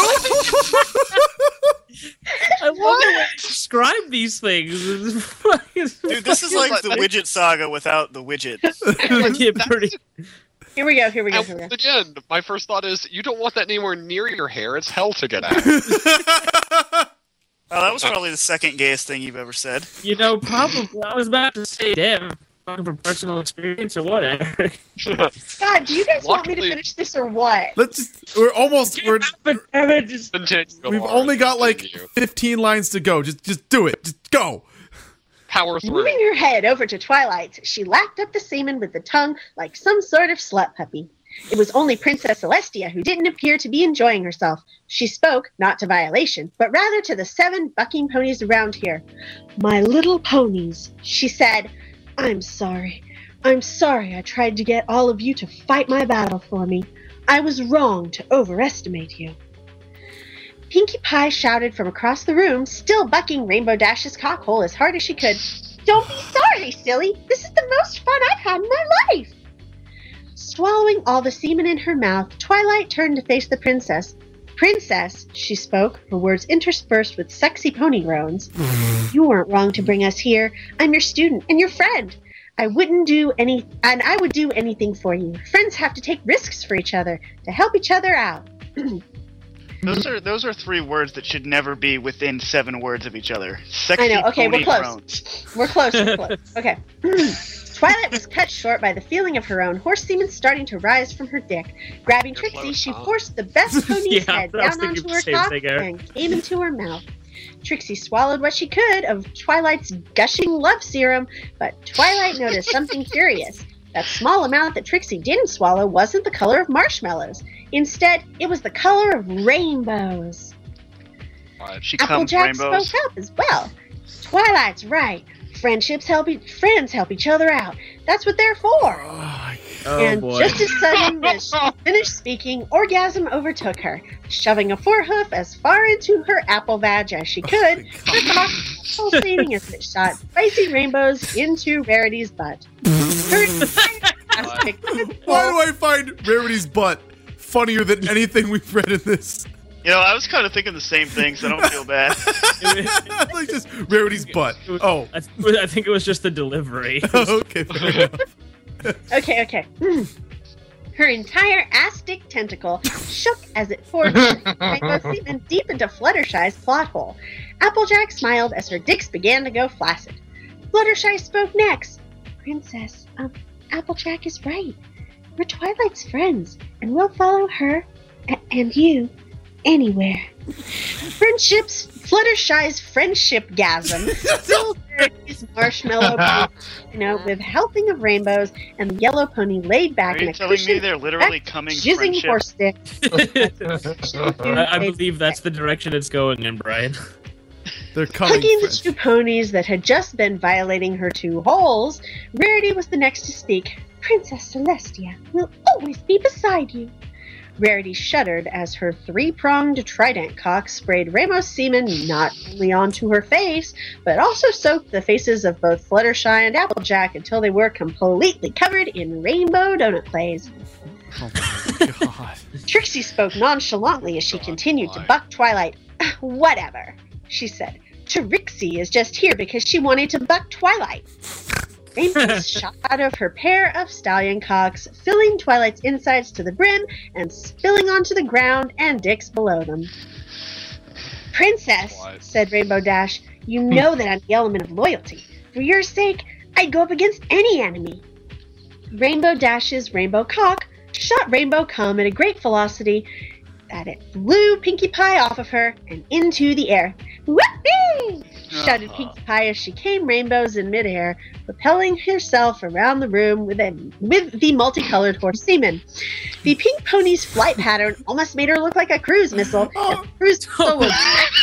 I love the way you describe these things. Dude, this is like the widget saga without the widget. Yeah, pretty. Here we go, here we go, And here we go. once again, my first thought is, you don't want that anywhere near your hair. It's hell to get at. Oh, that was probably the second gayest thing you've ever said. You know, probably. I was about to say, damn, fucking from personal experience or whatever. God, do you guys want me to Luckily- finish this or what? Let's just. We're almost. We're. But damn it, just Continue, We've Lauren, only got like continue. fifteen lines to go. Just, just do it. Just go. Power through. Moving her head over to Twilight, she lapped up the semen with the tongue like some sort of slut puppy. It was only Princess Celestia who didn't appear to be enjoying herself. She spoke, not to Violation, but rather to the seven bucking ponies around here. "My little ponies," she said, "I'm sorry. I'm sorry I tried to get all of you to fight my battle for me. I was wrong to overestimate you." Pinkie Pie shouted from across the room, still bucking Rainbow Dash's cockhole as hard as she could. "Don't be sorry, silly. This is the most fun I've had in my life." Swallowing all the semen in her mouth, Twilight turned to face the princess. "Princess," she spoke, her words interspersed with sexy pony groans. "You weren't wrong to bring us here. I'm your student and your friend. I wouldn't do any, and I would do anything for you. Friends have to take risks for each other, to help each other out." Those are those are three words that should never be within seven words of each other. Sexy I know. Okay, pony we're close. groans. We're close. We're close. Okay. Twilight was cut short by the feeling of her own horse semen starting to rise from her dick. Grabbing You're Trixie, close, she huh? forced the best pony's Yeah, head I was down thinking onto the her same cock thing, Eric. and came into her mouth. Trixie swallowed what she could of Twilight's gushing love serum, but Twilight noticed something curious. That small amount that Trixie didn't swallow wasn't the color of marshmallows. Instead, it was the color of rainbows. What? She comes Applejack rainbows. spoke up as well. "Twilight's right. Friendships help e- friends help each other out. That's what they're for." Oh and boy. just as sudden as she finished speaking, orgasm overtook her. Shoving a forehoof as far into her apple vag as she could, her cock pulsating as it shot spicy rainbows into Rarity's butt. Her entire Why do I find Rarity's butt funnier than anything we've read in this? You know, I was kind of thinking the same thing, so I don't feel bad. Like just Rarity's butt. Oh, I, th- I think it was just the delivery. okay. Fair enough. Okay, okay. Her entire ass-dick tentacle shook as it forged rainbow semen deep into Fluttershy's plot hole. Applejack smiled as her dicks began to go flaccid. Fluttershy spoke next. "Princess, um, Applejack is right. We're Twilight's friends, and we'll follow her a- and you anywhere." Friendships, Fluttershy's friendship-gasm filled Rarity's marshmallow pony, you know, with helping of rainbows, and the yellow pony laid Are back in you a telling me cushioned, they're literally back, coming jizzing friendship? horse dick. I, I believe that's the direction it's going in, Brian. They're coming. Hugging the friends. two ponies that had just been violating her two holes, Rarity was the next to speak. "Princess Celestia will always be beside you." Rarity shuddered as her three-pronged trident cock sprayed rainbow semen not only onto her face, but also soaked the faces of both Fluttershy and Applejack until they were completely covered in rainbow donut glaze. Oh my god. Trixie spoke nonchalantly as she God, continued to why? buck Twilight. "Whatever," she said. "Trixie is just here because she wanted to buck Twilight." Rainbows shot out of her pair of stallion cocks, filling Twilight's insides to the brim and spilling onto the ground and dicks below them. "Princess," What? said Rainbow Dash, "you know that I'm the element of loyalty. For your sake, I'd go up against any enemy." Rainbow Dash's rainbow cock shot rainbow cum at a great velocity that it flew Pinkie Pie off of her and into the air. "Whoopee!" shouted Uh-huh. Pinkie Pie as she came rainbows in midair, propelling herself around the room with, a, with the multicolored horse semen. The pink pony's flight pattern almost made her look like a cruise missile. Oh. The cruise missile was...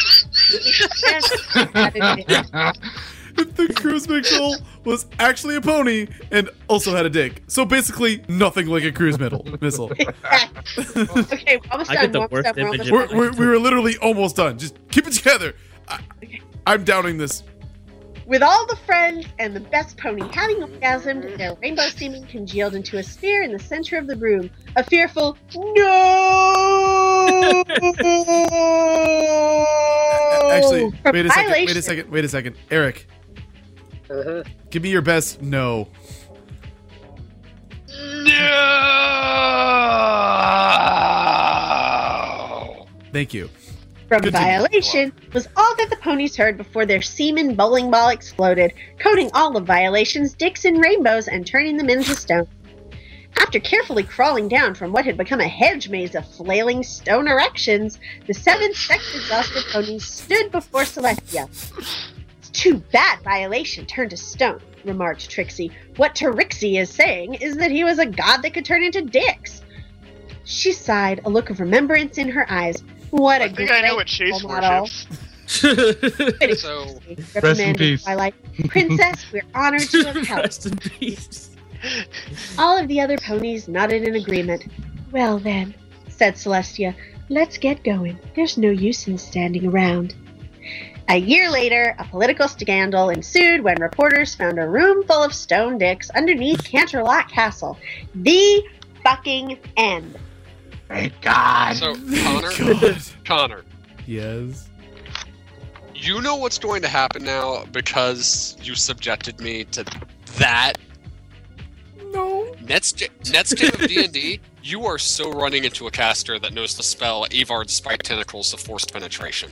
The cruise missile was actually a pony and also had a dick. So basically, nothing like a cruise missile. missile. Okay, we're almost I done. get the we're almost worst done, we're image almost We're, done. we're, we were literally almost done. Just keep it together. I, I'm doubting this. With all the friends and the best pony having orgasmed, their rainbow semen congealed into a sphere in the center of the room. A fearful no. Actually, For wait a second. Wait a violation. second. Wait a second. Eric, Uh-huh. give me your best no. No! Thank you. From Continue. violation was all that the ponies heard before their semen bowling ball exploded, coating all of Violation's dicks in rainbows and turning them into stone. After carefully crawling down from what had become a hedge maze of flailing stone erections, the seven sex-exhausted ponies stood before Celestia. "It's too bad Violation turned to stone," remarked Trixie. "What Trixie is saying is that he was a god that could turn into dicks." She sighed, a look of remembrance in her eyes. What a I think great I know what Chase role model. worships. So Rest in peace. Twilight. Princess, we're honored to have helped. Rest in peace. All of the other ponies nodded in agreement. Well then, said Celestia, let's get going. There's no use in standing around. A year later, a political scandal ensued when reporters found a room full of stone dicks underneath Canterlot Castle. The fucking end. Thank God. so Connor, God. Connor, Yes. you know what's going to happen now because you subjected me to that. No. Next, next game of D and D, you are so running into a caster that knows the spell Evard's Spike Tentacles of Forced Penetration.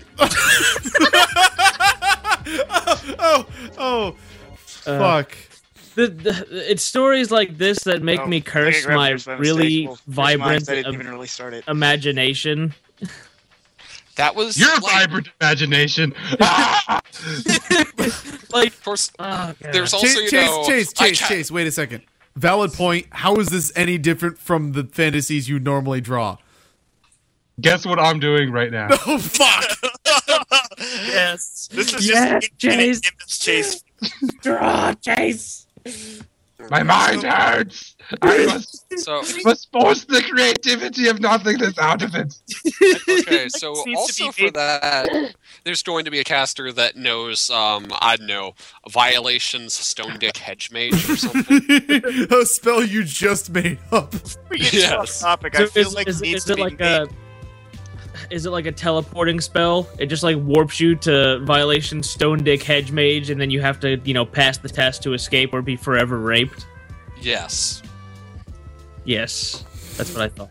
oh, oh, Uh, fuck. The, the, it's stories like this that make Oh, me I curse grabbed my yours by really mistake. Well, here's mine, vibrant I didn't im- even really start it. imagination. That was Your like, vibrant imagination. Ah! Like, Of course, oh, God. there's also Chase, you Chase, know, Chase, I Chase, ca- Chase. Wait a second. Valid point. How is this any different from the fantasies you normally draw? Guess what I'm doing right now? Oh fuck! Yes. This is Yes, just Chase. Chase. Chase. Draw, Chase. My mind hurts. I must, So must force the creativity of nothingness out of it. okay, so Seems to also be for made- that, there's going to be a caster that knows, um, I don't know, Violations Stone Dick Hedge Mage or something. A spell you just made up. We get Yes. off topic. So I feel is, like is, it needs is to it be like made. a is it like a teleporting spell? It just like warps you to Violation Stone Dick Hedge Mage, and then you have to, you know, pass the test to escape or be forever raped. Yes. Yes, that's what I thought.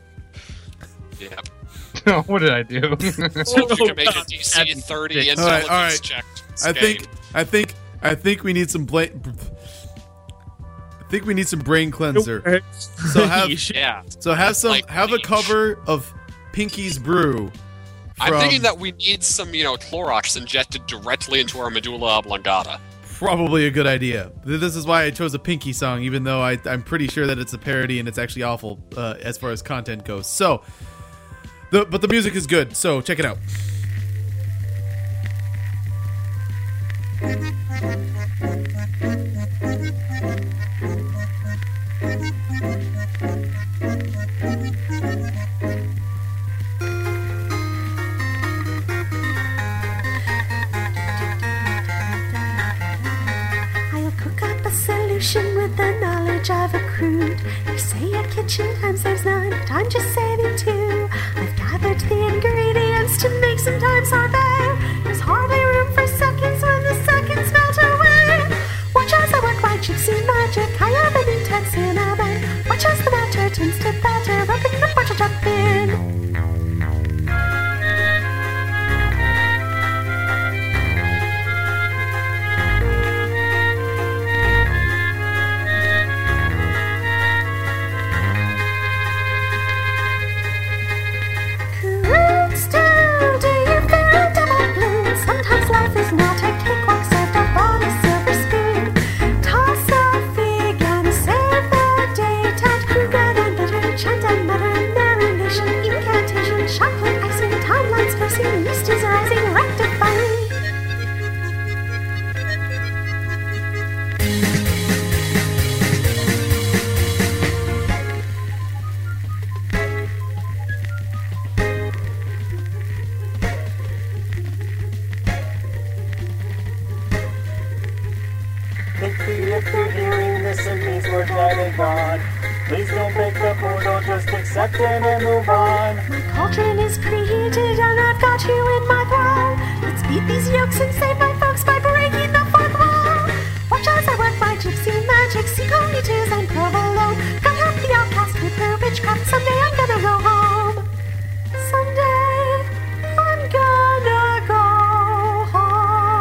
Yep. What did I do? So if you can make God, a D C that'd be thirty sick. intelligence All right, all right. check. I Skate. think, I think, I think we need some bla- I think we need some brain cleanser. So have- You should- Yeah. So have some, Like have a bleach. cover of Pinky's Brew. I'm from- thinking that we need some, you know, Clorox injected directly into our medulla oblongata. Probably a good idea. This is why I chose a Pinky song, even though I, I'm pretty sure that it's a parody and it's actually awful uh, as far as content goes. So, the but the music is good. So check it out. I'll cook up a solution with the knowledge I've accrued. You say at kitchen time saves none, but I'm just saving two. I've gathered the ingredients to make some time sorbet. There's hardly room for seconds when the seconds melt away. Watch as I work my gypsy magic. I have an intense cinnamon. Watch as the batter turns to batter. Open the watch, I'll jump in. Cool stew, do you feel a double blue? Sometimes life is not a cakewalk served up on a silver spoon. Toss a fig and save the date and bread and butter, chant and mutter, marination, incantation, chocolate icing, timelines cursing, yeast is rising, rectifying. If you're hearing this, it means we're glad God. Please don't break the portal, just accept it and move on. My cauldron is preheated and I've got you in my thrall. Let's beat these yolks and save my folks by breaking the fourth wall. Watch as I work my gypsy magic, see twos and provolone. Gotta help the outcast with their witchcraft. Someday I'm gonna go home. Someday I'm gonna go home.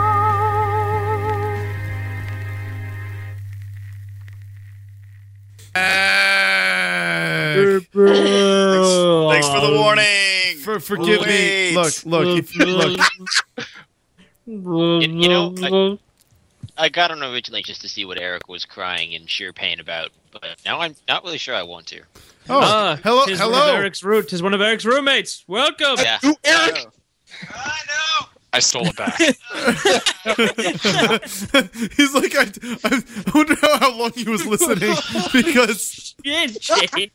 Thanks, thanks for the warning. For, forgive Wait. me. Look, look, if you look. You, you know, I, I got on originally just to see what Eric was crying in sheer pain about, but now I'm not really sure I want to. Oh, Ah, hello, tis hello. One of Eric's root. Tis one of Eric's roommates. Welcome. Yeah. Ooh, Eric! I stole it back. He's like, I, I wonder how, how long he was listening because Shit, James.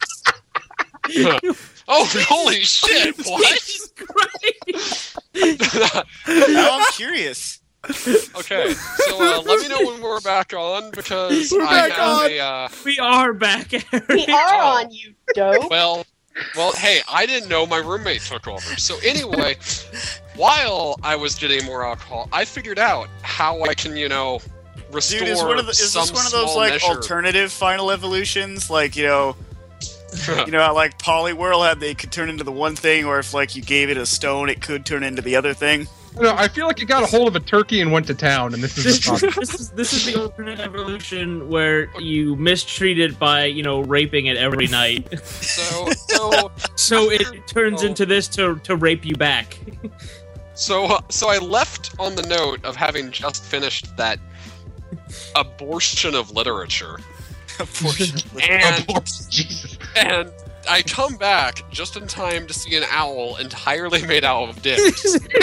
Oh, holy shit! What? Jesus Christ. Now I'm curious. Okay, so uh, let me know when we're back on because We're I back have on. a. Uh, We are back, Eric. We are on you, dope. well, well, hey, I didn't know my roommate took over. So anyway, while I was getting more alcohol, I figured out how I can, you know, restore Dude, is, one of the, is some this one of those small like measure. alternative final evolutions? Like, you know, you know how like Poliwhirl had they could turn into the one thing, or if like you gave it a stone, it could turn into the other thing. No, I feel like you got a hold of a turkey and went to town, and this is the This, problem. this is this is the alternate evolution where you mistreat it by, you know, raping it every night. So, so, So it turns Oh. into this to to rape you back. so, uh, so I left on the note of having just finished that abortion of literature, Unfortunately. and Jesus. and I come back just in time to see an owl entirely made out of dicks. So, you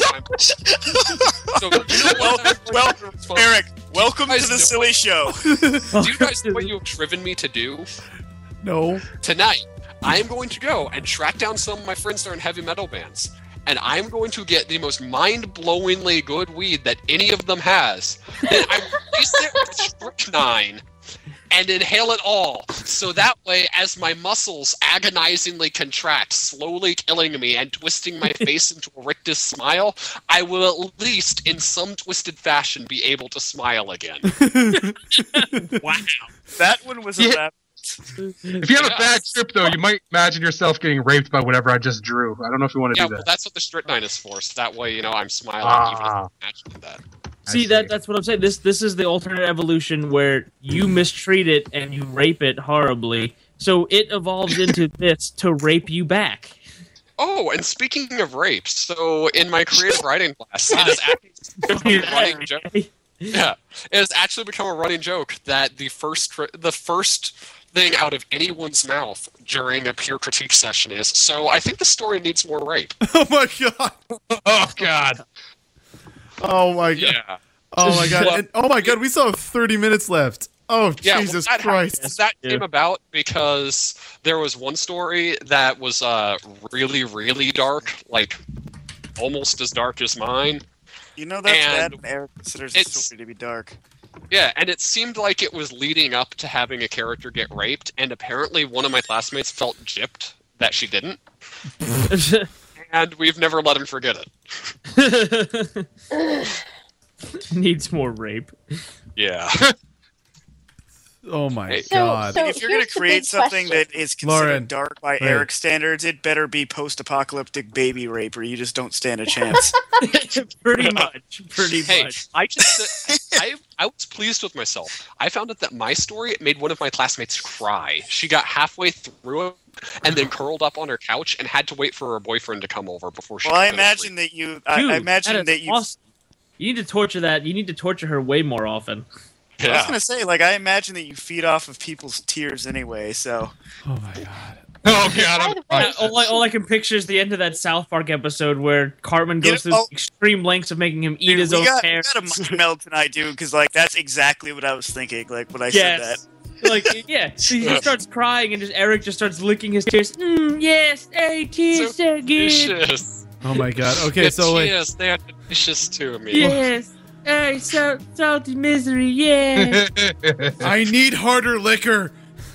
know Well, what? well, It's fun. Eric, welcome You to guys the know- silly show. Do you guys know what you've driven me to do? no. Tonight, I am going to go and track down some of my friends that are in heavy metal bands. And I'm going to get the most mind-blowingly good weed that any of them has. Then I release it with strychnine and inhale it all. So that way, as my muscles agonizingly contract, slowly killing me and twisting my face into a rictus smile, I will at least, in some twisted fashion, be able to smile again. Wow. That one was a Yeah. rap. If you have a Yeah. bad trip, though, you might imagine yourself getting raped by whatever I just drew. I don't know if you want to Yeah, do well, that. that's what the strychnine is for. So that way, you know, I'm smiling even Ah. if I'm imagining that. I See see. that that's what I'm saying. This this is the alternate evolution where you mistreat it and you rape it horribly. So it evolves into this to rape you back. Oh, and speaking of rape, so in my creative writing class, it has actually become a running joke. Yeah, it has actually become a running joke that the first cri- the first thing out of anyone's mouth during a peer critique session is, "So I think the story needs more rape." Oh my god. Oh, God. Oh my god. Yeah, Oh my god. And, oh my god. We still have thirty minutes left. Oh yeah. Jesus well, that Christ. happened- that Yeah. came about because there was one story that was uh, really, really dark, like almost as dark as mine. You know that's And bad when Eric considers a it's- story to be dark. Yeah, and it seemed like it was leading up to having a character get raped, and apparently one of my classmates felt gypped that she didn't, and we've never let him forget it. Needs more rape. Yeah. Oh my Hey. So- god. so- If you're going here's to the create big something question. that is considered Lauren, dark by wait. Eric's standards, it better be post-apocalyptic baby rape, or you just don't stand a chance. Pretty much. Pretty Hey, much. I just I I was pleased with myself. I found out that my story made one of my classmates cry. She got halfway through it and then curled up on her couch and had to wait for her boyfriend to come over before she. Well, I could finish imagine that you. I, Dude, I imagine that that is you. awesome. You need to torture that. You need to torture her way more often. I was Yeah. gonna say, like, I imagine that you feed off of people's tears anyway. So Oh my god. Oh, God. By I'm, the way, Yeah, all, I, all I can picture is the end of that South Park episode where Cartman You goes through know- the extreme lengths of making him eat Dude, his we own got, we hair. got a mind meld tonight, dude. Because like that's exactly what I was thinking. Like when I said that. Yes. Like, yeah. So he just starts crying and just Eric just starts licking his tears. Mm, yes, hey, tears So are good. delicious. Oh my god. Okay, The so like, tears, they are delicious to me. Yes. Hey, so, salty misery, yeah. I need harder liquor.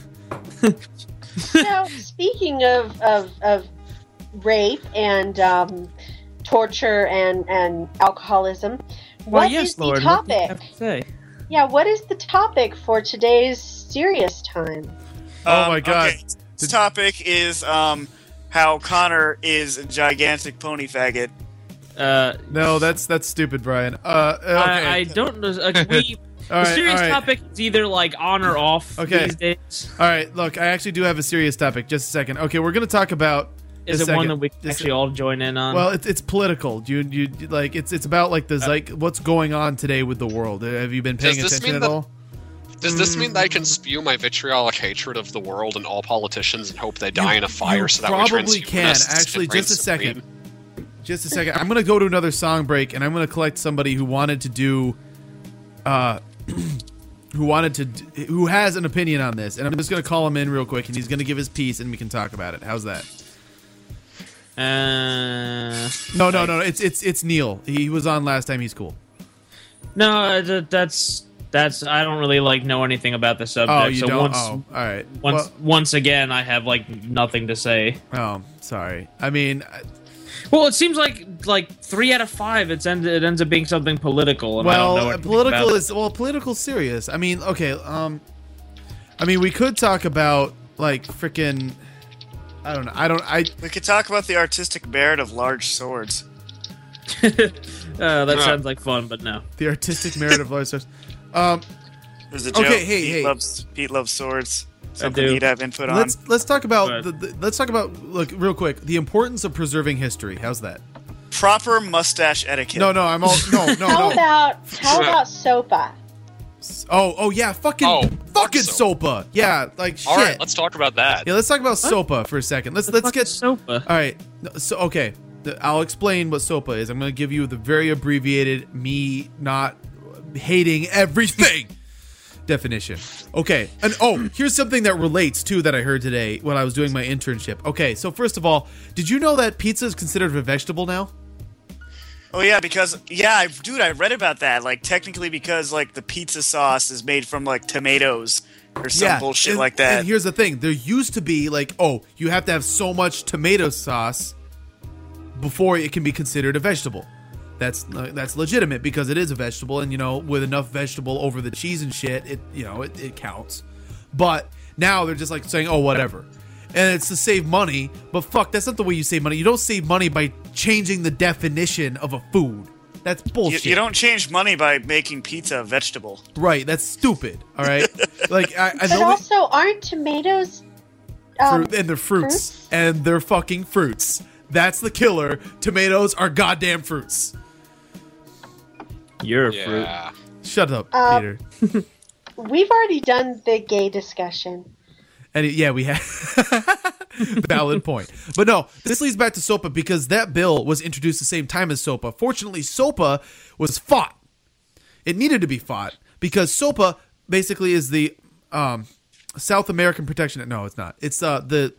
Now, speaking of, of, of rape and um, torture and, and alcoholism, Why, what yes, is the Lord. What do you topic? have to say? Yeah, what is the topic for today's serious time? Oh Um, my god. Okay. This topic is um how Connor is a gigantic pony faggot. Uh, No, that's that's stupid, Brian. Uh okay. I, I don't know. Like, we, All the right, serious all right. topic is either like on or off Okay. these days. All right, look, I actually do have a serious topic. Just a second. Okay, we're going to talk about Is A it second. one that we can Just- actually all join in on? Well, it's it's political. You you like it's it's about like the like what's going on today with the world. Have you been paying Does this attention mean at that- all? Does this mean that I can spew my vitriolic hatred of the world and all politicians and hope they die in a fire you so that probably we can. transhumanists Actually, can reign just a second. supreme? Just a second. I'm gonna go to another song break, and I'm gonna collect somebody who wanted to do, uh, who wanted to, d- who has an opinion on this, and I'm just gonna call him in real quick, and he's gonna give his piece, and we can talk about it. How's that? uh, No, no, no. It's it's it's Neil. He was on last time. He's cool. no, that, that's that's. I don't really like know anything about the subject. Oh, you so don't. once, Oh, all right. once, Well, once again, I have like nothing to say. oh, sorry. I mean, I- Well, it seems like like three out of five, it's end, it ends up being something political. And I don't know well, anything political about is well, political serious. I mean, okay. Um, I mean, we could talk about like freaking. I don't know. I don't. I We could talk about the artistic merit of large swords. it. uh, that Yeah. sounds like fun, but no. the artistic merit of large stars. Um, There's a Okay, joke. hey, Pete hey. loves Pete loves swords. Something do. he'd have input on. let's let's talk about Go the, the, let's talk about look real quick the importance of preserving history. How's that? Proper mustache etiquette. No, no, I'm all no, no, How no. about how about SOPA? Oh, oh yeah, fucking, Oh, fucking fuck SOPA. Yeah, like shit. All right, let's talk about that. yeah, let's talk about SOPA for a second. Let's let's get SOPA. all right. no, So okay, the, I'll explain what SOPA is. I'm going to give you the very abbreviated, me not hating everything definition. Okay, and oh, here's something that relates to that I heard today when I was doing my internship. Okay, so first of all, did you know that pizza is considered a vegetable now? Oh yeah, because yeah, I, dude, I read about that. Like technically, because like the pizza sauce is made from like tomatoes or some bullshit and, like that. And here's the thing: there used to be like, oh, you have to have so much tomato sauce before it can be considered a vegetable. That's uh, that's legitimate because it is a vegetable, and you know, with enough vegetable over the cheese and shit, it you know it, it counts. But now they're just like saying, oh, whatever. And it's to save money, but fuck, that's not the way you save money. You don't save money by changing the definition of a food. That's you, bullshit. you don't change money by making pizza a vegetable. Right, that's stupid. All right, like I, I But know. also, aren't tomatoes? Um, Fruit, and they're fruits, fruits? and they're fucking fruits. That's the killer. Tomatoes are goddamn fruits. You're a fruit. Yeah. Shut up, Uh, Peter. we've already done the gay discussion. And it- yeah, we have valid point. But no, this leads back to SOPA because that bill was introduced the same time as SOPA. Fortunately, SOPA was fought. It needed to be fought because SOPA basically is the um, South American Protection. No, it's not. It's uh, the.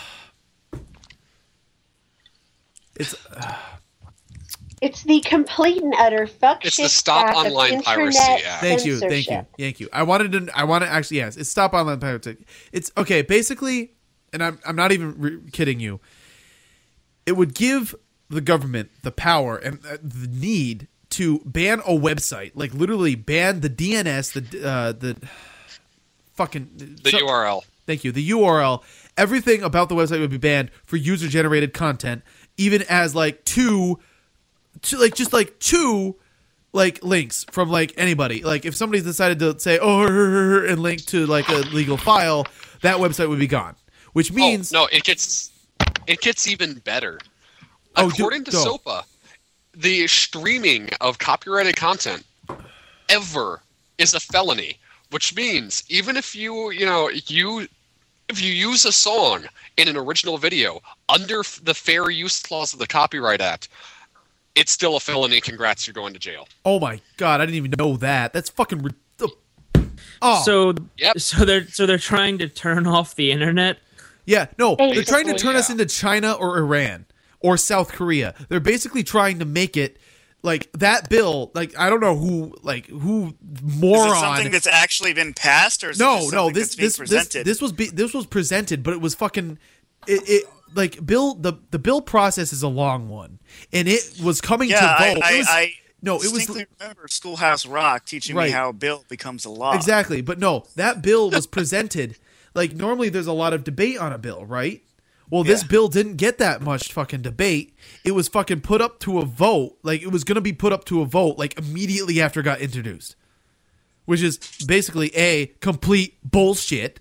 It's. Uh, It's the complete and utter fuck It's shit the Stop act of Online Piracy internet Act. Thank you, thank you, censorship. thank you. I wanted to. I want to actually. Yes, it's stop online piracy. It's okay. Basically, and I'm. I'm not even re- kidding you. It would give the government the power and uh, the need to ban a website, like literally ban the D N S, the uh, the fucking The so- U R L. Thank you. The U R L. Everything about the website would be banned for user generated content, even as like two. To like just like two like links from like anybody. Like if somebody decided to say oh and link to like a legal file, that website would be gone. Which means oh, no, it gets it gets even better. Oh, do- According to go. SOPA, the streaming of copyrighted content ever is a felony, which means even if you you know you if you use a song in an original video under f- the fair use clause of the Copyright Act, it's still a felony. Congrats, you're going to jail. oh my god, I didn't even know that. That's fucking. Re- oh So, Yep. so they're so they're trying to turn off the internet. yeah, no, they're trying to Basically, turn us yeah. into China or Iran or South Korea. They're basically trying to make it like that bill. Like I don't know who like who Is moron. it something that's actually been passed, or is it no, just no. something This that's being this, this presented? this was be, this was presented, but it was fucking it. it like bill the the bill process is a long one, and it was coming yeah, to I, vote. I, it was, I no, it was distinctly remember Schoolhouse Rock teaching Right. me how a bill becomes a law. exactly, but no, that bill was presented. Like normally, there's a lot of debate on a bill, right? Well, this Yeah. bill didn't get that much fucking debate. It was fucking put up to a vote. Like it was gonna be put up to a vote like immediately after it got introduced, which is basically a complete bullshit.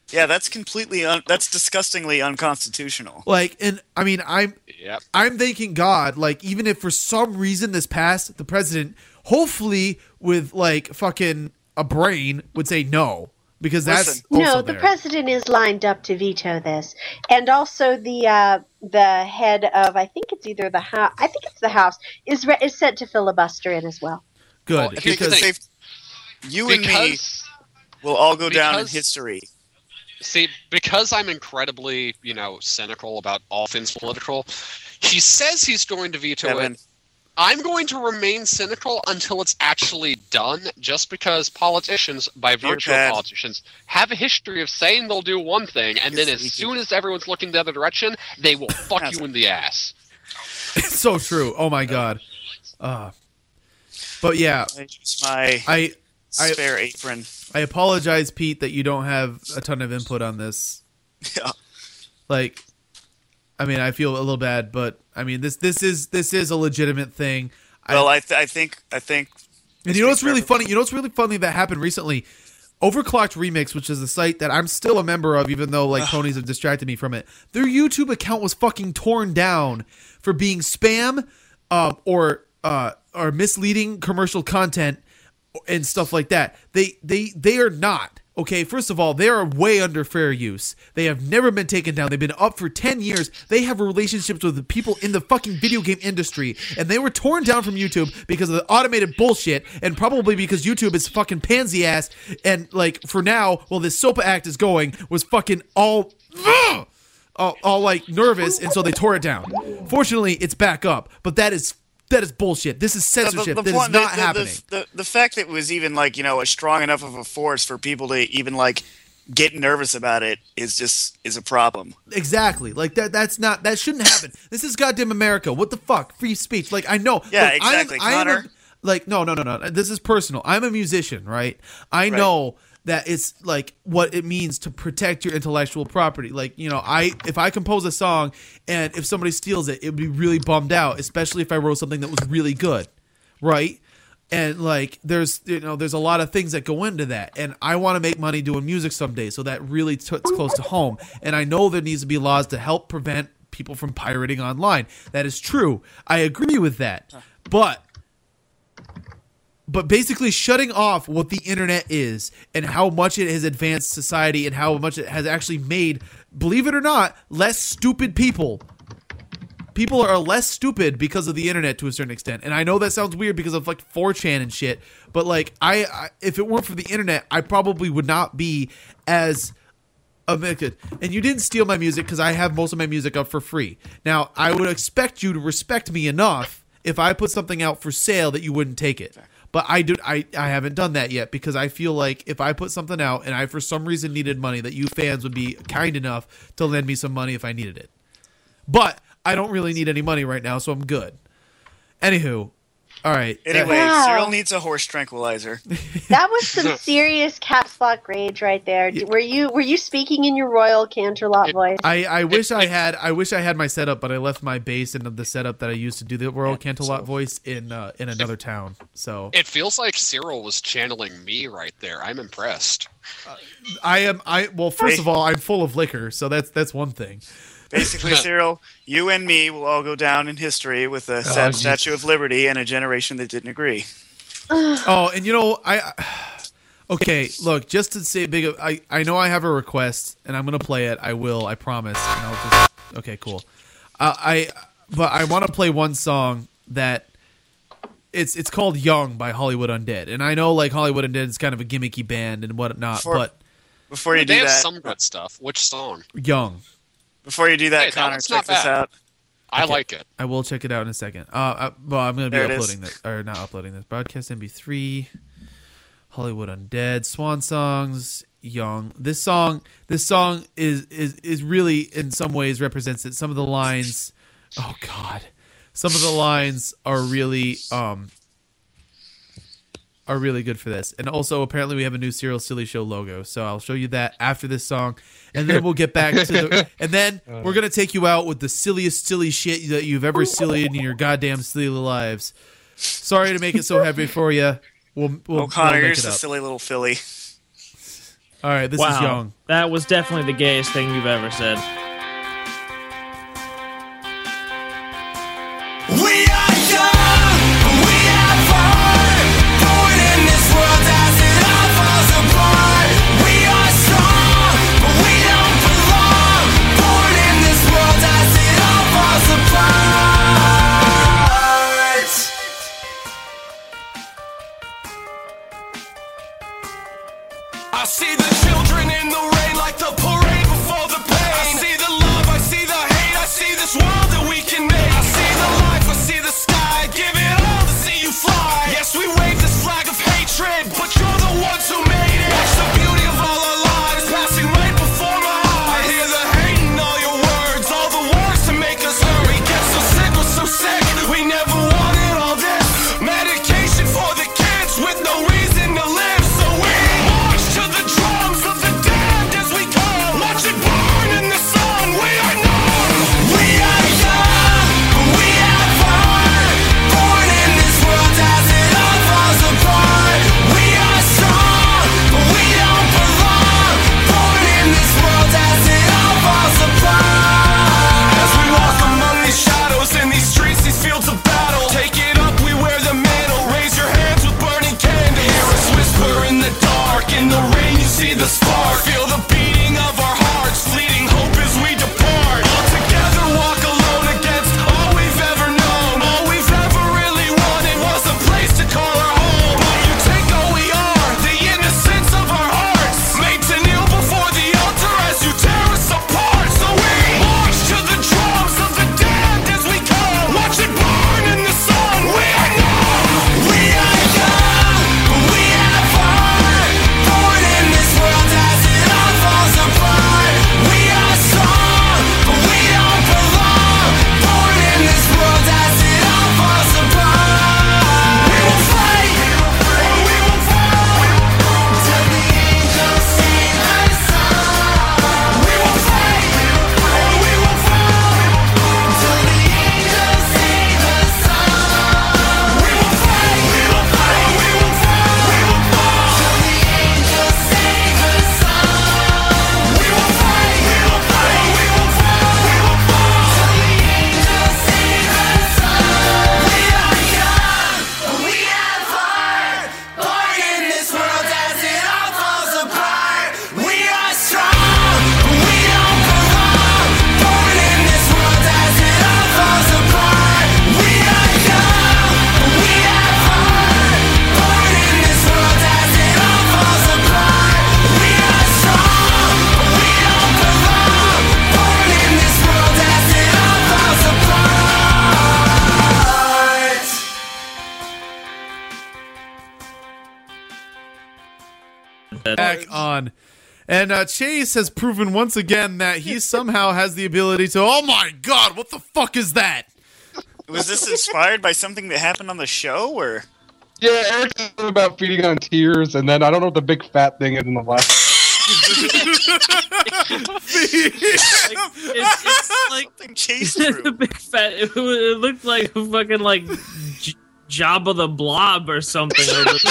Yeah, that's completely un- that's disgustingly unconstitutional. Like, and I mean, I'm Yep. I'm thanking God. Like, even if for some reason this passed, the president, hopefully with like fucking a brain, would say no, because that's Listen. also No, the there. president is lined up to veto this, and also the uh, the head of I think it's either the house. I think it's the House is re- is set to filibuster it as well. Good, Well, I think Here's the it's thing. safe. You and me Because will all go down in because- history. See, because I'm incredibly, you know, cynical about all things political, he says he's going to veto Kevin. it. I'm going to remain cynical until it's actually done, just because politicians, by virtue bad. of politicians, have a history of saying they'll do one thing, and then It's as easy. soon as everyone's looking the other direction, they will fuck That's you in the ass. It's so true. Oh my God. Uh, but yeah, I use my I I- spare apron. I apologize, Pete, that you don't have a ton of input on this. Yeah. Like, I mean, I feel a little bad, but I mean, this this is this is a legitimate thing. Well, I, th- I think I think. And you know what's really funny? You know what's really funny that happened recently? Overclocked Remix, which is a site that I'm still a member of, even though like ponies have distracted me from it. Their YouTube account was fucking torn down for being spam, um, or uh, or misleading commercial content and stuff like that. They they they are not. Okay, first of all, they are way under fair use. They have never been taken down. They've been up for ten years. They have relationships with the people in the fucking video game industry. And they were torn down from YouTube because of the automated bullshit. And probably because YouTube is fucking pansy ass. And, like, for now, while this SOPA Act is going, was fucking all... all, all, like, nervous. And so they tore it down. Fortunately, it's back up. But that is... That is bullshit. This is censorship. The- the that is point- not the, the, happening. The, the, the fact that it was even like you know a strong enough of a force for people to even like get nervous about it is just is a problem. Exactly. Like that that's not that shouldn't happen. This is goddamn America. What the fuck? Free speech. Like I know. Yeah, Look, exactly, I am, I am Connor. a, like no, no, no, no. This is personal. I'm a musician, right? I know that it's like what it means to protect your intellectual property. Like, you know, I if I compose a song and if somebody steals it, it would be really bummed out, especially if I wrote something that was really good. Right? And like there's you know there's a lot of things that go into that, and I want to make money doing music someday, so that really hits close to home. And I know there needs to be laws to help prevent people from pirating online. That is true. I agree with that. But but basically shutting off what the internet is and how much it has advanced society and how much it has actually made, believe it or not, less stupid people. People are less stupid because of the internet to a certain extent. And I know that sounds weird because of like four chan and shit, but like I, I if it weren't for the internet, I probably would not be as American. And you didn't steal my music because I have most of my music up for free. Now, I would expect you to respect me enough if I put something out for sale that you wouldn't take it. But I do I, I haven't done that yet because I feel like if I put something out and I for some reason needed money, that you fans would be kind enough to lend me some money if I needed it. But I don't really need any money right now, so I'm good. Anywho, all right. Anyway, Wow. Cyril needs a horse tranquilizer. That was some serious caps lock rage right there. Yeah. Were you were you speaking in your royal Canterlot voice? I, I wish I had I wish I had my setup, but I left my bass and the setup that I used to do the Royal Canterlot voice in uh, in another town. So It feels like Cyril was channeling me right there. I'm impressed. I am I well first of all I'm full of liquor, so that's that's one thing. Basically, Cyril, you and me will all go down in history with a sad geez. Statue of Liberty and a generation that didn't agree. Oh, and you know I okay look just to say big I I know I have a request and I'm gonna play it. I will I promise. And I'll just okay cool. Uh, I but I want to play one song that. It's it's called Young by Hollywood Undead. And I know like Hollywood Undead is kind of a gimmicky band and whatnot, Before- but Before you They do have that, some good stuff. Which song? Young. before you do that, Hey, that Connor, one's check not this bad. out. I Okay. like it. I will check it out in a second. Uh, uh well, I'm going to be There it is. uploading this, or not uploading this. Broadcast M B three, Hollywood Undead, Swan Songs, Young. This song, this song is is is really in some ways represents it. Some of the lines, oh god, some of the lines are really um are really good for this. And also, apparently, we have a new Serial Silly Show logo. So I'll show you that after this song, and then we'll get back to the. And then we're gonna take you out with the silliest silly shit that you've ever silly in your goddamn silly lives. Sorry to make it so heavy for you. We'll we'll, Oh, Connor, we'll you're make just it a up. silly little filly. All right, this wow. is Young. That was definitely the gayest thing you've ever said. We are young, we have fun, born in this world as it all falls apart. We are strong, but we don't belong, born in this world as it all falls apart. I see the children in the rain like the parade before the pain. I see the love, I see the hate, I see this world that we can make. I see the life, I see the sky, give it all to see you fly. Yes, we wave this flag of hatred, but you're the ones who made it. Watch the beauty of all our lives passing right before my eyes. I hear the hate in all your words, all the words to make us hurry. Get so sick, we're so sick, we never wanted all this. Medication for the kids with no reason to live. So we march to the drums of the damned as we go. Watch it burn in the sun, we are numb. We are young, we have fun, born in this world as it all falls apart. We are strong, but we don't belong, born in this world as it all falls apart. As we walk among these shadows in these streets, these fields of battle, take it up, we wear the mantle, raise your hands with burning candles. Hear us whisper in the dark, in the rain you see the spark, feel the beating of our hearts, fleeting hope as we depart. All together walk alone against all we've ever known. All we've ever really wanted was a place to call our home. But you take all we are, the innocence of our hearts, made to kneel before the altar as you tear us apart. So we march to the drums of the damned as we come. Watch it burn in the sun, we are numb. We are young, we have fun, born in this world as it all falls apart. We are strong, but we don't belong, born in this world as it all falls apart. We will fight, or we will fall, till the angels sing our song. We will fight, or we will fall, till the angels sing the song. We will fight, we will fight, or we will fall, we will fall, till the angels sing the song. We will fight, we will fight, or we will fall, we will fall, till the angels sing the song. We are young, we have heart, born in this world as it all falls apart. We are strong, we don't belong, born in this world as it all falls apart. We are young, we have heart, born in this world as it all falls apart. We are strong, we don't belong, born in this world as it all falls apart. Back on. And uh, Chase has proven once again that he somehow has the ability to. Oh my God! What the fuck is that? Was this inspired by something that happened on the show, or? Yeah, Eric said about feeding on tears, and then I don't know what the big fat thing is in the last. It's, it's like Something chased the through. big fat. It, wa- it looked like a fucking like J- Jabba the Blob or something.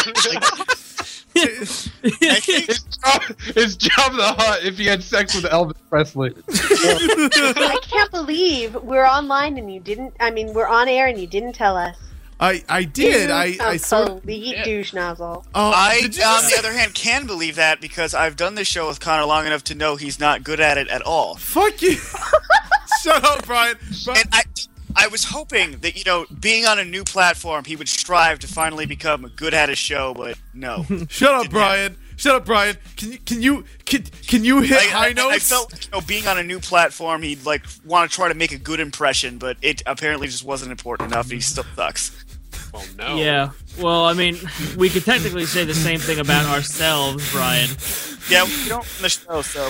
I think It's Jabba the Hutt if he had sex with Elvis Presley. I can't believe we're online and you didn't. I mean, we're on air and you didn't tell us. I I did. I You I sort of. complete douche nozzle. Oh, I, did you on just- the other hand, can believe that because I've done this show with Connor long enough to know he's not good at it at all. Fuck you! Shut up, Brian. Brian. And I, I was hoping that, you know, being on a new platform, he would strive to finally become good at his show, but no. Shut up, Didn't Brian. Shut up, Brian. Can you can you can, can you hit I, high I, notes? I felt like, you know, being on a new platform, he'd like want to try to make a good impression, but it apparently just wasn't important enough. And he still sucks. Oh no. Yeah. Well, I mean, we could technically say the same thing about ourselves, Brian. Yeah, we don't own the show, so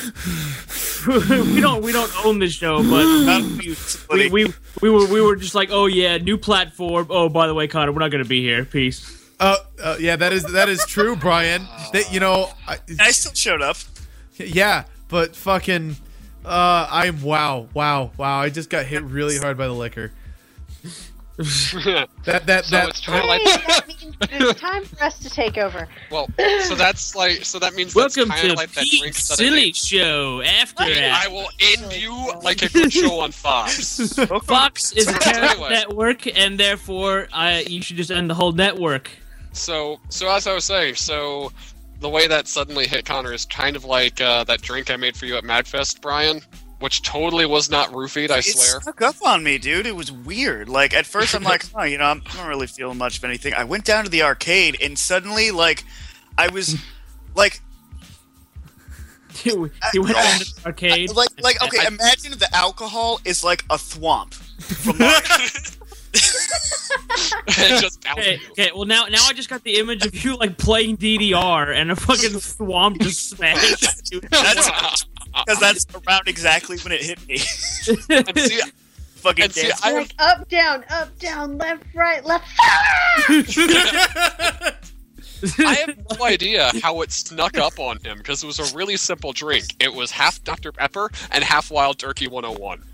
we don't we don't own the show, but not we, we we were we were just like, oh yeah, new platform. Oh, by the way, Connor, we're not gonna be here. Peace. Uh, uh, yeah, that is that is true, Brian. That you know, I, I still showed up. yeah, but fucking, uh, I'm wow, wow, wow. I just got hit really hard by the liquor. That that So that. it's kind of like Hey, that means it's time for us to take over. well, so that's like so that means Welcome that's kind to of like that Pete drink suddenly. Silly Show After I Act. will end you like a good show on Fox. Fox is a parent Anyway. network, and therefore uh, you should just end the whole network. So, so as I was saying, so the way that suddenly hit Connor is kind of like uh, that drink I made for you at MadFest, Brian, which totally was not roofied, I It swear. snuck up on me, dude. It was weird. Like, at first I'm like, oh, you know, I'm not really feeling much of anything. I went down to the arcade, and suddenly, like, I was, like... he he went down to the arcade. Like, like, okay, imagine the alcohol is like a thwomp. From the- It just Okay, okay, well now now I just got the image of you like playing D D R and a fucking swamp just smashed you. That's because that's around exactly when it hit me. and see, Fucking and see, dance. I, Like up, down, up, down, left, right, left. I have no idea how it snuck up on him because it was a really simple drink. It was half Doctor Pepper and half Wild Turkey one oh one.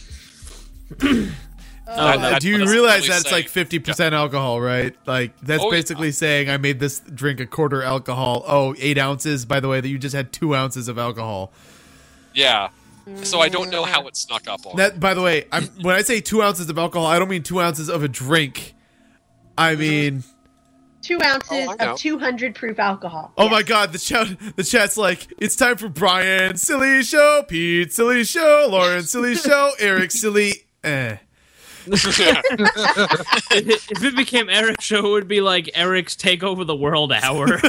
Uh, that's do you what it's realize really that it's saying. like fifty percent alcohol, right? Like that's Oh, yeah. basically saying I made this drink a quarter alcohol. Oh, eight ounces. By the way, that you just had two ounces of alcohol. Yeah. So I don't know how it snuck up on. That, by the way, I'm, when I say two ounces of alcohol, I don't mean two ounces of a drink. I mean, Two ounces Oh, I know. of two hundred proof alcohol. oh my god, the chat, the chat's like, it's time for Brian Silly Show, Pete Silly Show, Lauren Silly Show, Eric Silly. Eh. if, it, if it became Eric's show, it would be like Eric's Take Over the World hour.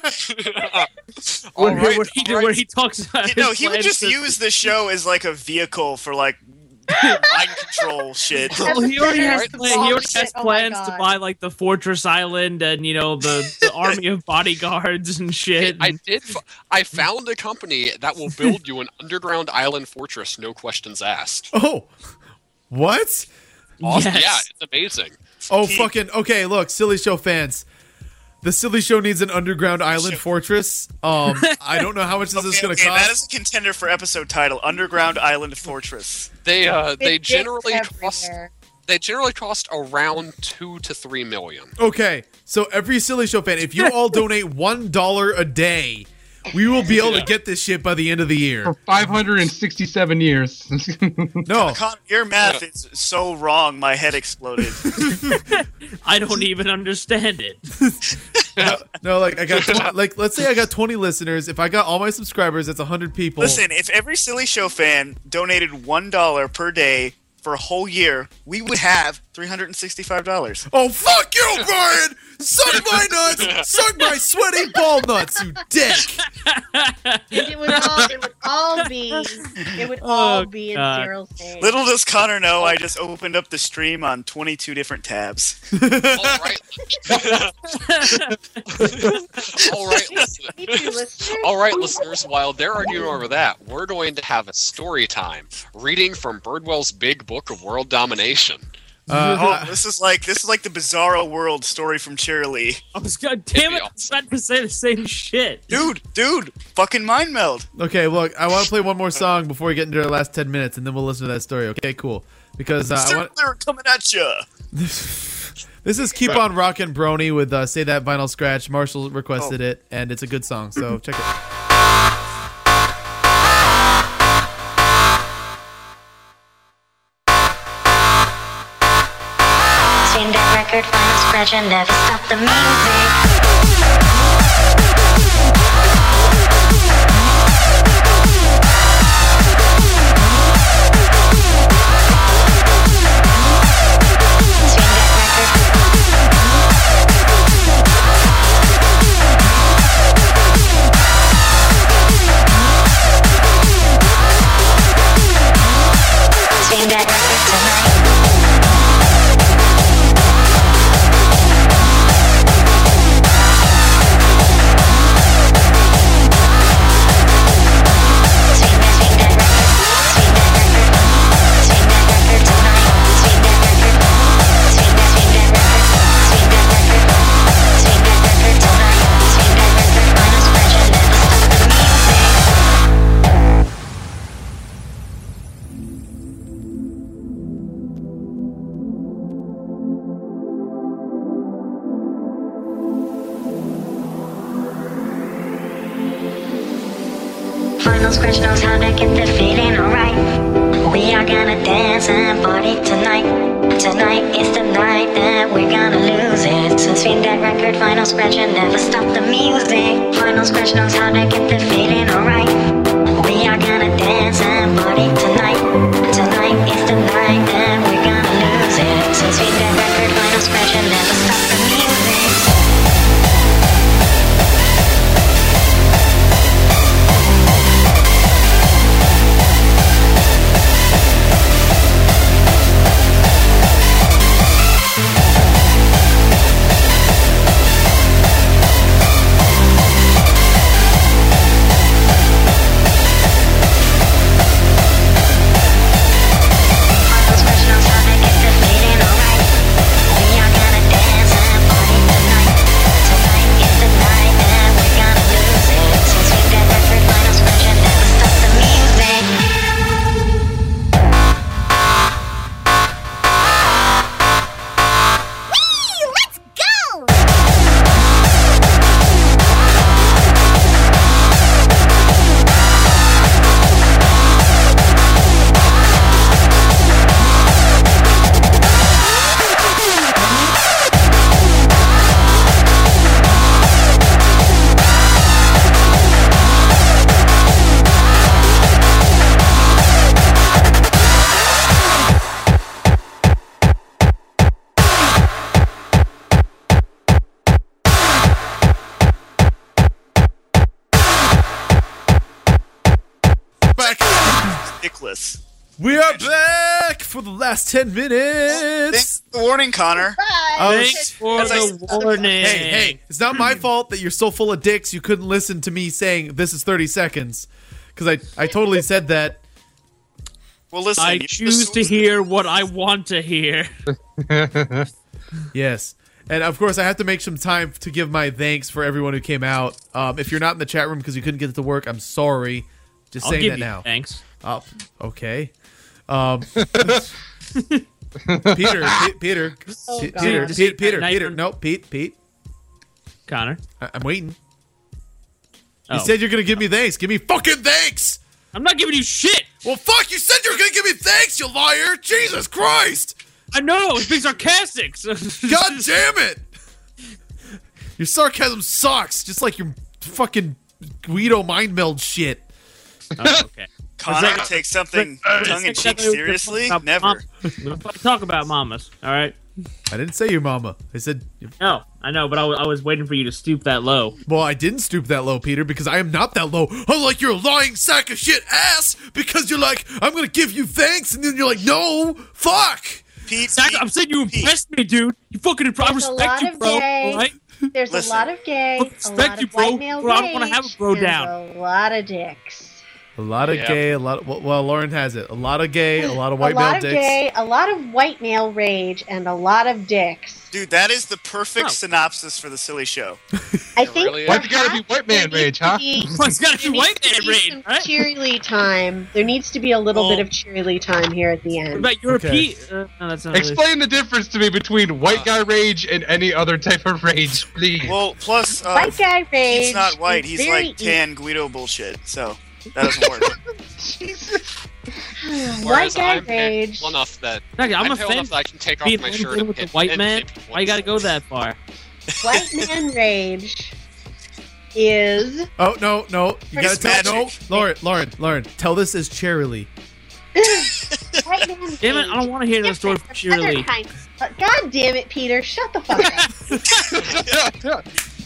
All where, right, where, he, all right. where he talks about You know, his he would plans just to- use the show as like a vehicle for like mind control shit. Well, he already has, Right. pla- he already Shit, has oh my plans to God. buy like the Fortress Island and you know the, the army of bodyguards and shit. I did. F- I found a company that will build you an underground island fortress, no questions asked. Oh, what? Awesome. Yes. Yeah, it's amazing. Oh, fucking okay. Look, Silly Show fans, the Silly Show needs an underground island fortress. Um, I don't know how much this is Okay, going to okay, cost. that is a contender for episode title: Underground Island Fortress. They uh, they Big dicks generally cost. everywhere. They generally cost around two to three million. Okay, so every Silly Show fan, if you all donate one dollar a day, we will be able to get this shit by the end of the year. For five hundred sixty-seven years. No, Con- your math is so wrong. My head exploded. I don't even understand it. no, no, like I got tw- like let's say I got twenty listeners. If I got all my subscribers, that's one hundred people. Listen, if every Silly Show fan donated one dollar per day for a whole year, we would have three hundred and sixty-five dollars. Oh, fuck you, Brian! Suck my nuts! Suck my sweaty ball nuts, you dick! It would all, it would all be, it would all Oh, be in God. Cyril's name. Little does Connor know, I just opened up the stream on twenty-two different tabs. All right. All right, listen. Me too, listeners. All right, listeners. While they're arguing over that, we're going to have a story time, reading from Birdwell's Big Book of World Domination. Uh, Oh, this is like this is like the Bizarro World story from Cheerilee. I was God damn it! I was about to say the same shit. Dude, dude, fucking mind meld. Okay, look, I want to play one more song before we get into our last ten minutes, and then we'll listen to that story. Okay, cool. Because uh, I want They're coming at you. this is "Keep On Rockin' Brony" with uh, "Say That Vinyl Scratch." Marshall requested it, and it's a good song, so check it. Same that record, final scratch, and never stop the music. Same that record. Same that record tonight. Final Scratch knows how to get the feeling alright. We are gonna dance and party tonight. Tonight is the night that we're gonna lose it. So swing that record, Final Scratch, and never stop the music. Final Scratch knows how to get the feeling alright. We are gonna dance and party tonight. Tonight is the night that we're gonna lose it. So swing that record, Final Scratch, and never stop the music. Dickless. We are back for the last ten minutes. Thanks for the warning, Connor. I was- Thanks for As I the said- warning. Hey, hey, it's not my fault that you're so full of dicks you couldn't listen to me saying this is thirty seconds. Because I, I totally said that. Well, listen. I you- choose to hear what I want to hear. Yes. And of course, I have to make some time to give my thanks for everyone who came out. Um, if you're not in the chat room because you couldn't get to work, I'm sorry. Just I'll saying give that you now. thanks. Oh, okay. Um, Peter, Pe- Peter, Oh, Pe- God. Peter, Just Peter, eat Peter, that Peter. knife. No, Pete, Pete. Connor. I- I'm waiting. Oh. You said you're gonna give me thanks. Give me fucking thanks. I'm not giving you shit. Well, fuck. You said you were gonna give me thanks, you liar. Jesus Christ. I know. It's being sarcastic. God damn it. Your sarcasm sucks, just like your fucking Guido mind meld shit. Oh, okay. Connor that- takes something Uh, tongue in cheek we're gonna seriously? talk about Never. mom- We're gonna talk about mamas. All right. I didn't say your mama. I said, No, I know, but I was, I was waiting for you to stoop that low. well, I didn't stoop that low, Peter, because I am not that low. Unlike your lying sack of shit ass, because you're like, I'm gonna give you thanks, and then you're like, no, fuck. Pete, Zach, Pete, I'm saying you Pete. impressed me, dude. You fucking impressed. I There's a respect lot you, of bro. gay- All right? There's Listen. a lot of gay, a Respect lot you, of bro. white male Bro, I don't wanna rage, have a bro there's down. a lot of dicks. A lot of Yeah. gay, a lot of, well, Lauren has it. A lot of gay, a lot of white a lot male of dicks. gay, a lot of white male rage, and a lot of dicks. Dude, that is the perfect Oh. synopsis for the silly show. I It think really is. Why'd you gotta be perhaps white man there rage, needs to huh? be- Well, it's gotta there be needs white to man be rage, some right? cheerily time. There needs to be a little Well- bit of cheerily time here at the What end. about your Okay. Pete? Uh, no, that's not really- Explain the difference to me between white guy rage and any other type of rage, please. Well, plus, uh, White guy rage. Pete's not white. is He's very like tan Guido bullshit, so that doesn't work. White Whereas guy I'm rage. pale enough that Zach, I'm I'm a pale fan. enough that I can take off Pete, my let me shirt deal and with the hit- white and man. hit Why you gotta go that far? White man rage is Oh, no, no. You It's gotta tell, no. magic. Lauren, Lauren, Lauren, tell this as cheerily. white man rage. Damn it, I don't want to hear that story from Other Shirley. kind- but God damn it, Peter! Shut the fuck up.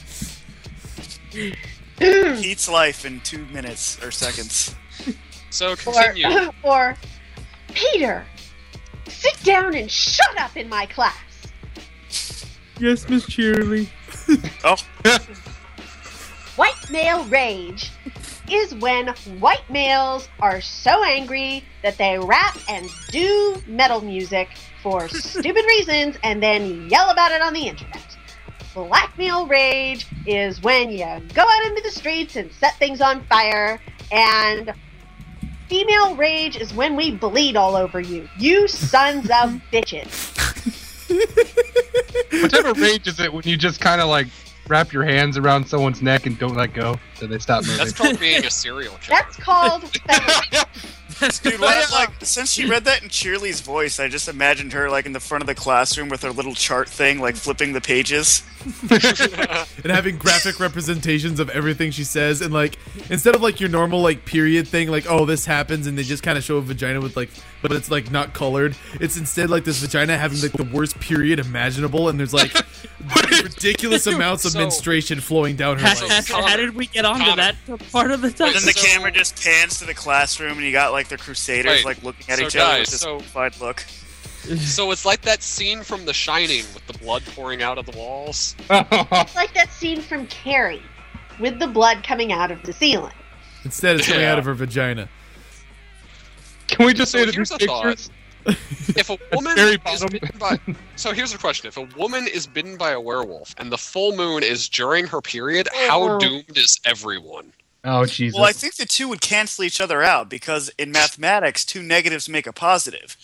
Pete's life in two minutes or seconds. So continue. or, or Peter, sit down and shut up in my class. Yes, Miss Cheerily. Oh, White male rage is when white males are so angry that they rap and do metal music for stupid reasons and then yell about it on the internet. Black male rage is when you go out into the streets and set things on fire, and female rage is when we bleed all over you. You sons of bitches. What type of rage is it when you just kind of like wrap your hands around someone's neck and don't let go, so they stop moving. That's called being a serial killer. That's called. Dude, what I, like since she read that in Cheerly's voice, I just imagined her like in the front of the classroom with her little chart thing, like flipping the pages. And having graphic representations of everything she says, and like instead of like your normal like period thing, like oh this happens, and they just kind of show a vagina with like, but it's like not colored. It's instead like this vagina having like the worst period imaginable, and there's like ridiculous amounts of So- menstruation flowing down her How, legs. how, how did we get onto Connor. that part of the And time? then the So- camera just pans to the classroom, and you got like the Crusaders Wait, like looking at so each other guys, with this so- horrified look. So it's like that scene from The Shining with the blood pouring out of the walls. It's like that scene from Carrie, with the blood coming out of the ceiling. Instead, it's coming Yeah. out of her vagina. Can we just So say that here's these a thought. pictures? If a woman very is bottom. bitten by, so here's a question: if a woman is bitten by a werewolf and the full moon is during her period, how Oh. doomed is everyone? Oh Jesus! Well, I think the two would cancel each other out because in mathematics, two negatives make a positive.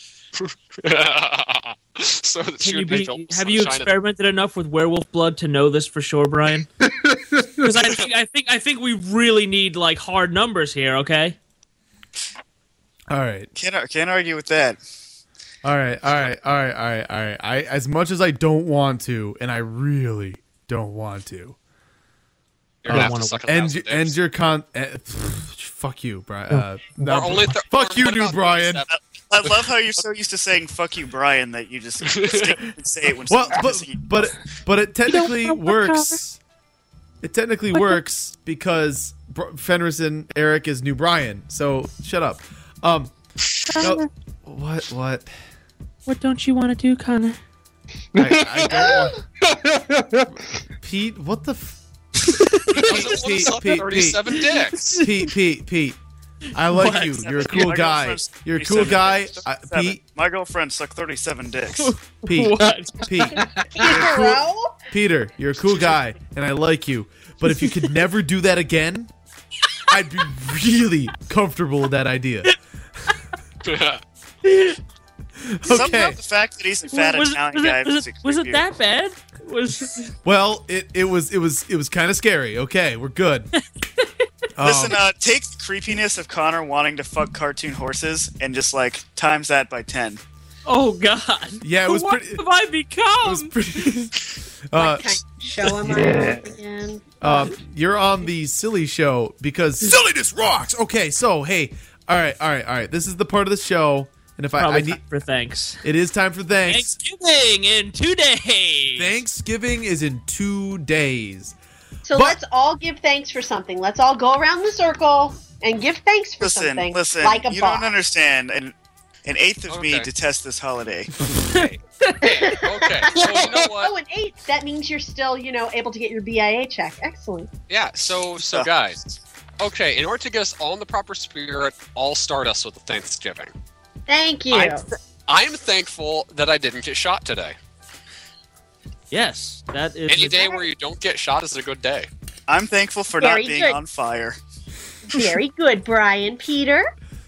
So that she Can you would make be, the have you sunshine of- experimented enough with werewolf blood to know this for sure, Brian? Because I think I think I think we really need like hard numbers here. Okay. All right, Can't ar- can't argue with that. all right, all right, all right, all right, all right. I as much as I don't want to, and I really don't want to. You're gonna Uh, have to suck a End, thousand end dicks. your con. Uh, fuck you, Brian. Uh, no, Or only th- fuck you, what new about Brian. thirty-seven? I love how you're so used to saying "fuck you, Brian" that you just stick and say it when Well, someone's but pissing you but it, but it technically know what works. It technically works because Br- Fenris and Eric is new Brian. So shut up. Um, no, what what? What don't you want to do, Connor? I, I don't want. Pete, what the? F- Doesn't Pete, suck Pete, thirty-seven dicks. Pete, Pete, Pete. I like What? you. You're a cool My guy. girlfriend's You're a cool thirty-seven guy. dicks. Uh, thirty-seven. Pete, My girlfriend sucked thirty-seven dicks. Pete, What? Pete. Bro? Peter, you're a cool guy, and I like you. But if you could never do that again, I'd be really comfortable with that idea. Somehow Okay. the fact that he's a fat was, Italian was, guy it, was, makes it, it was it creepier. that bad? Was Well, it, it was it was it was kind of scary. Okay, we're good. Um, Listen, uh, take the creepiness of Connor wanting to fuck cartoon horses and just like times that by ten. oh god. Yeah, it was what pretty- have I become? it was pretty. Uh, What kind of show am I on again? uh, you're on the silly show because silliness rocks. Okay, so hey, all right, all right, all right. This is the part of the show, and if I, Probably I need, time for thanks. it is time for thanks. Thanksgiving in two days. Thanksgiving is in two days. So But- let's all give thanks for something. Let's all go around the circle and give thanks for Listen, something. listen, like a you boss. don't understand. An, an eighth of me Okay. detests this holiday. Okay. Okay. So you know what? Oh, an eight. That means you're still, you know, able to get your B I A check. Excellent. Yeah. So so guys. Okay. In order to get us all in the proper spirit, I'll start us with a Thanksgiving. Thank you. I'm, I'm thankful that I didn't get shot today. Yes, that is Any day where you don't get shot is a good day. I'm thankful for Very not being good. on fire. Very good, Brian. Peter.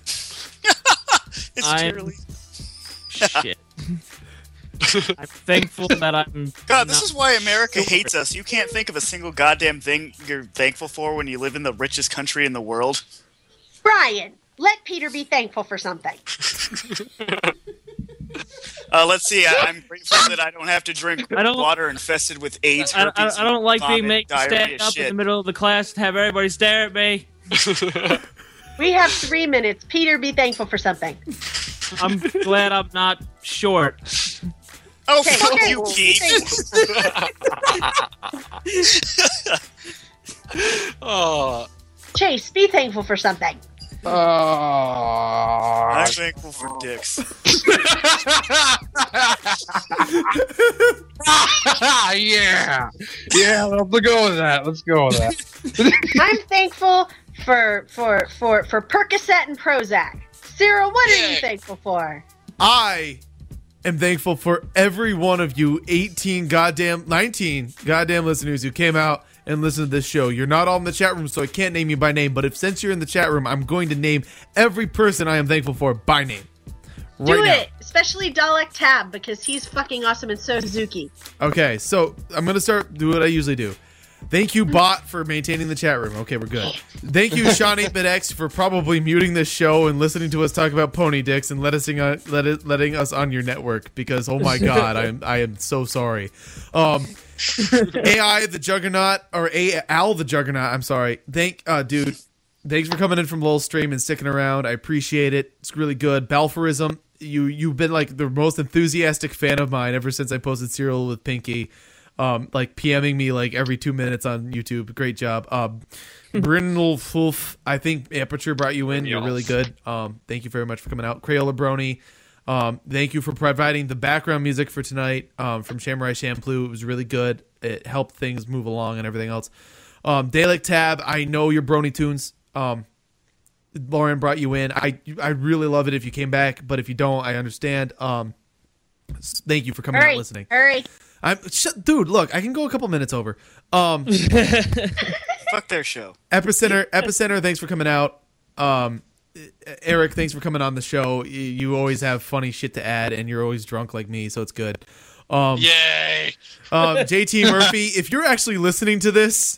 It's I'm- Cheerly. shit. I'm thankful that I'm. God, this not- is why America hates us. You can't think of a single goddamn thing you're thankful for when you live in the richest country in the world. Brian, let Peter be thankful for something. Uh, let's see. I, I'm grateful that I don't have to drink I don't- water infested with AIDS, I, I, herpes, I don't like being vomit, made to stand diarrhea, up shit. in the middle of the class and have everybody stare at me. We have three minutes. Peter, be thankful for something. I'm glad I'm not short. Oh, Okay, fuck okay. you, Keith. Oh. Chase, be thankful for something. I'm thankful for dicks. yeah, yeah. Let's go with that. Let's go with that. I'm thankful for for for for Percocet and Prozac. Cyril, what are you Yay. thankful for? I am thankful for every one of you eighteen goddamn nineteen goddamn listeners who came out and listened to this show. You're not all in the chat room, so I can't name you by name, but if since you're in the chat room, I'm going to name every person I am thankful for by name. Right Do now. it, especially Dalek Tab because he's fucking awesome and so is Suzuki. Okay, so I'm gonna start do what I usually do. Thank you, Bot, for maintaining the chat room. Okay, we're good. Thank you, Sean eight bit X, for probably muting this show and listening to us talk about pony dicks and letting, uh, let it, letting us on your network because, oh my god, I am I am so sorry. Um, A I the Juggernaut, or A Al the Juggernaut, I'm sorry. Thank, uh, dude, thanks for coming in from Lowell Stream and sticking around. I appreciate it. It's really good. Balforism, you, you've been like the most enthusiastic fan of mine ever since I posted Cereal with Pinky. Um, like PMing me like every two minutes on YouTube. Great job. Um, Brindle Fulf, I think Aperture brought you in. You're really good. Um, thank you very much for coming out. Crayola Brony, um, thank you for providing the background music for tonight um, from Samurai Champloo. It was really good. It helped things move along and everything else. Um, Dalek Tab, I know your Brony tunes. Um, Lauren brought you in. I I really love it if you came back, but if you don't, I understand. Um, thank you for coming out and listening. Hurry. I'm sh- dude. Look, I can go a couple minutes over. Um, Fuck their show. Epicenter, Epicenter. Thanks for coming out. Um, Eric, thanks for coming on the show. You, you always have funny shit to add, and you're always drunk like me, so it's good. Um, Yay! um, J T Murphy, if you're actually listening to this,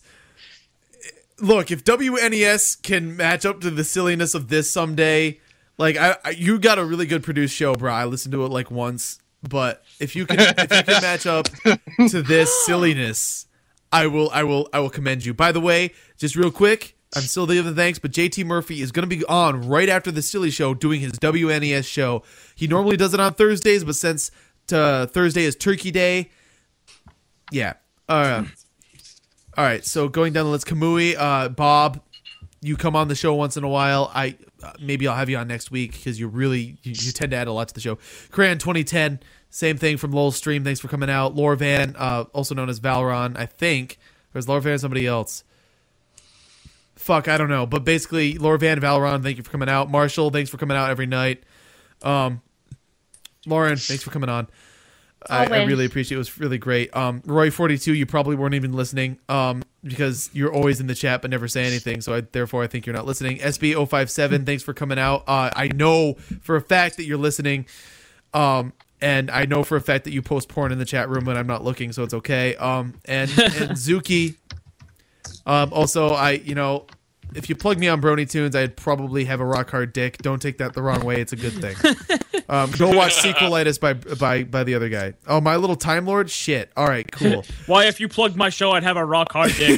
look, if W N E S can match up to the silliness of this someday, like I, I you got a really good produced show, bro. I listened to it like once. But if you can, if you can match up to this silliness, I will, I will, I will commend you. By the way, just real quick, I'm still giving thanks, but J T Murphy is going to be on right after the Silly Show doing his W N E S show. He normally does it on Thursdays, but since uh, Thursday is Turkey Day, yeah. Uh, all right. So going down the list, Kamui, uh, Bob, you come on the show once in a while. I uh, maybe I'll have you on next week because you really you, you tend to add a lot to the show. Cran twenty ten, same thing from Lowell Stream. Thanks for coming out. Laura Van, uh, also known as Valron, I think. Or is Laura Van somebody else? Fuck, I don't know. But basically, Laura Van, Valron, thank you for coming out. Marshall, thanks for coming out every night. Um, Lauren, thanks for coming on. I, I really appreciate it. It was really great. Um, Roy forty-two, you probably weren't even listening um, because you're always in the chat but never say anything. So I, therefore, I think you're not listening. S B zero five seven, thanks for coming out. Uh, I know for a fact that you're listening. Um, and I know for a fact that you post porn in the chat room when I'm not looking, so it's okay. Um, and, and Zuki, um, also, I, you know, if you plug me on Brony Tunes, I'd probably have a rock hard dick. Don't take that the wrong way. It's a good thing. Um, go watch Sequelitis by by by the other guy. Oh, My Little Time Lord? Shit. All right, cool. Why, if you plugged my show, I'd have a rock hard dick.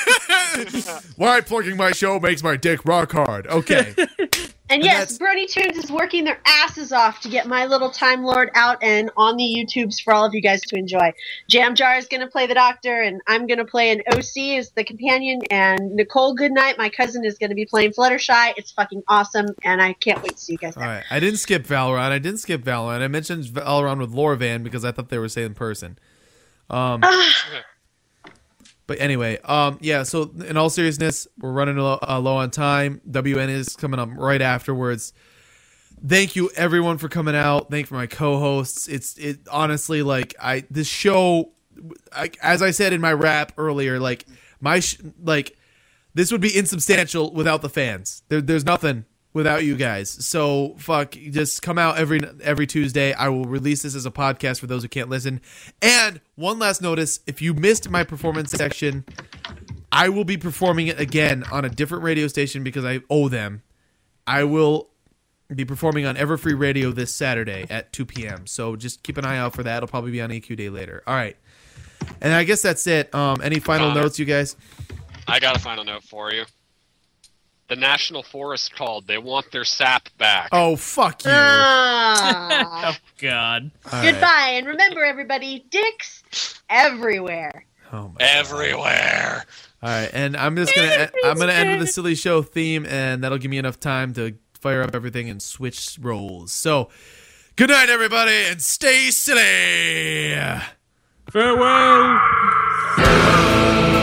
Why plugging my show makes my dick rock hard. Okay. And, And yes, Brony Tunes is working their asses off to get My Little Time Lord out and on the YouTubes for all of you guys to enjoy. Jam Jar is going to play the Doctor, and I'm going to play an O C as the companion, and Nicole Goodnight, my cousin, is going to be playing Fluttershy. It's fucking awesome, and I can't wait to see you guys All there. right. I didn't skip Valorant. I didn't skip Valorant. I mentioned Valorant with Laura Van because I thought they were saying person. Um, but anyway, um, yeah, so in all seriousness, we're running low, uh, low on time. W N is coming up right afterwards. Thank you, everyone, for coming out. Thank you for my co-hosts. It's it honestly, like, I this show, I, as I said in my rap earlier, like, my sh- like this would be insubstantial without the fans. There, there's nothing without you guys. So fuck, just come out every every Tuesday. I will release this as a podcast for those who can't listen. And one last notice, if you missed my performance section, I will be performing it again on a different radio station because I owe them. I will be performing on Everfree Radio this Saturday at two p.m. So just keep an eye out for that. It'll probably be on E Q Day later. All right. And I guess that's it. Um, any final Connor. notes, you guys? I got a final note for you. The National Forest called. They want their sap back. Oh, fuck you. Ah. Oh, God. All Goodbye, right. and remember, everybody, dicks everywhere. Oh my Everywhere. All right, and I'm just gonna I'm gonna end with the Silly Show theme, and that'll give me enough time to fire up everything and switch roles. So, good night, everybody, and stay silly. Farewell.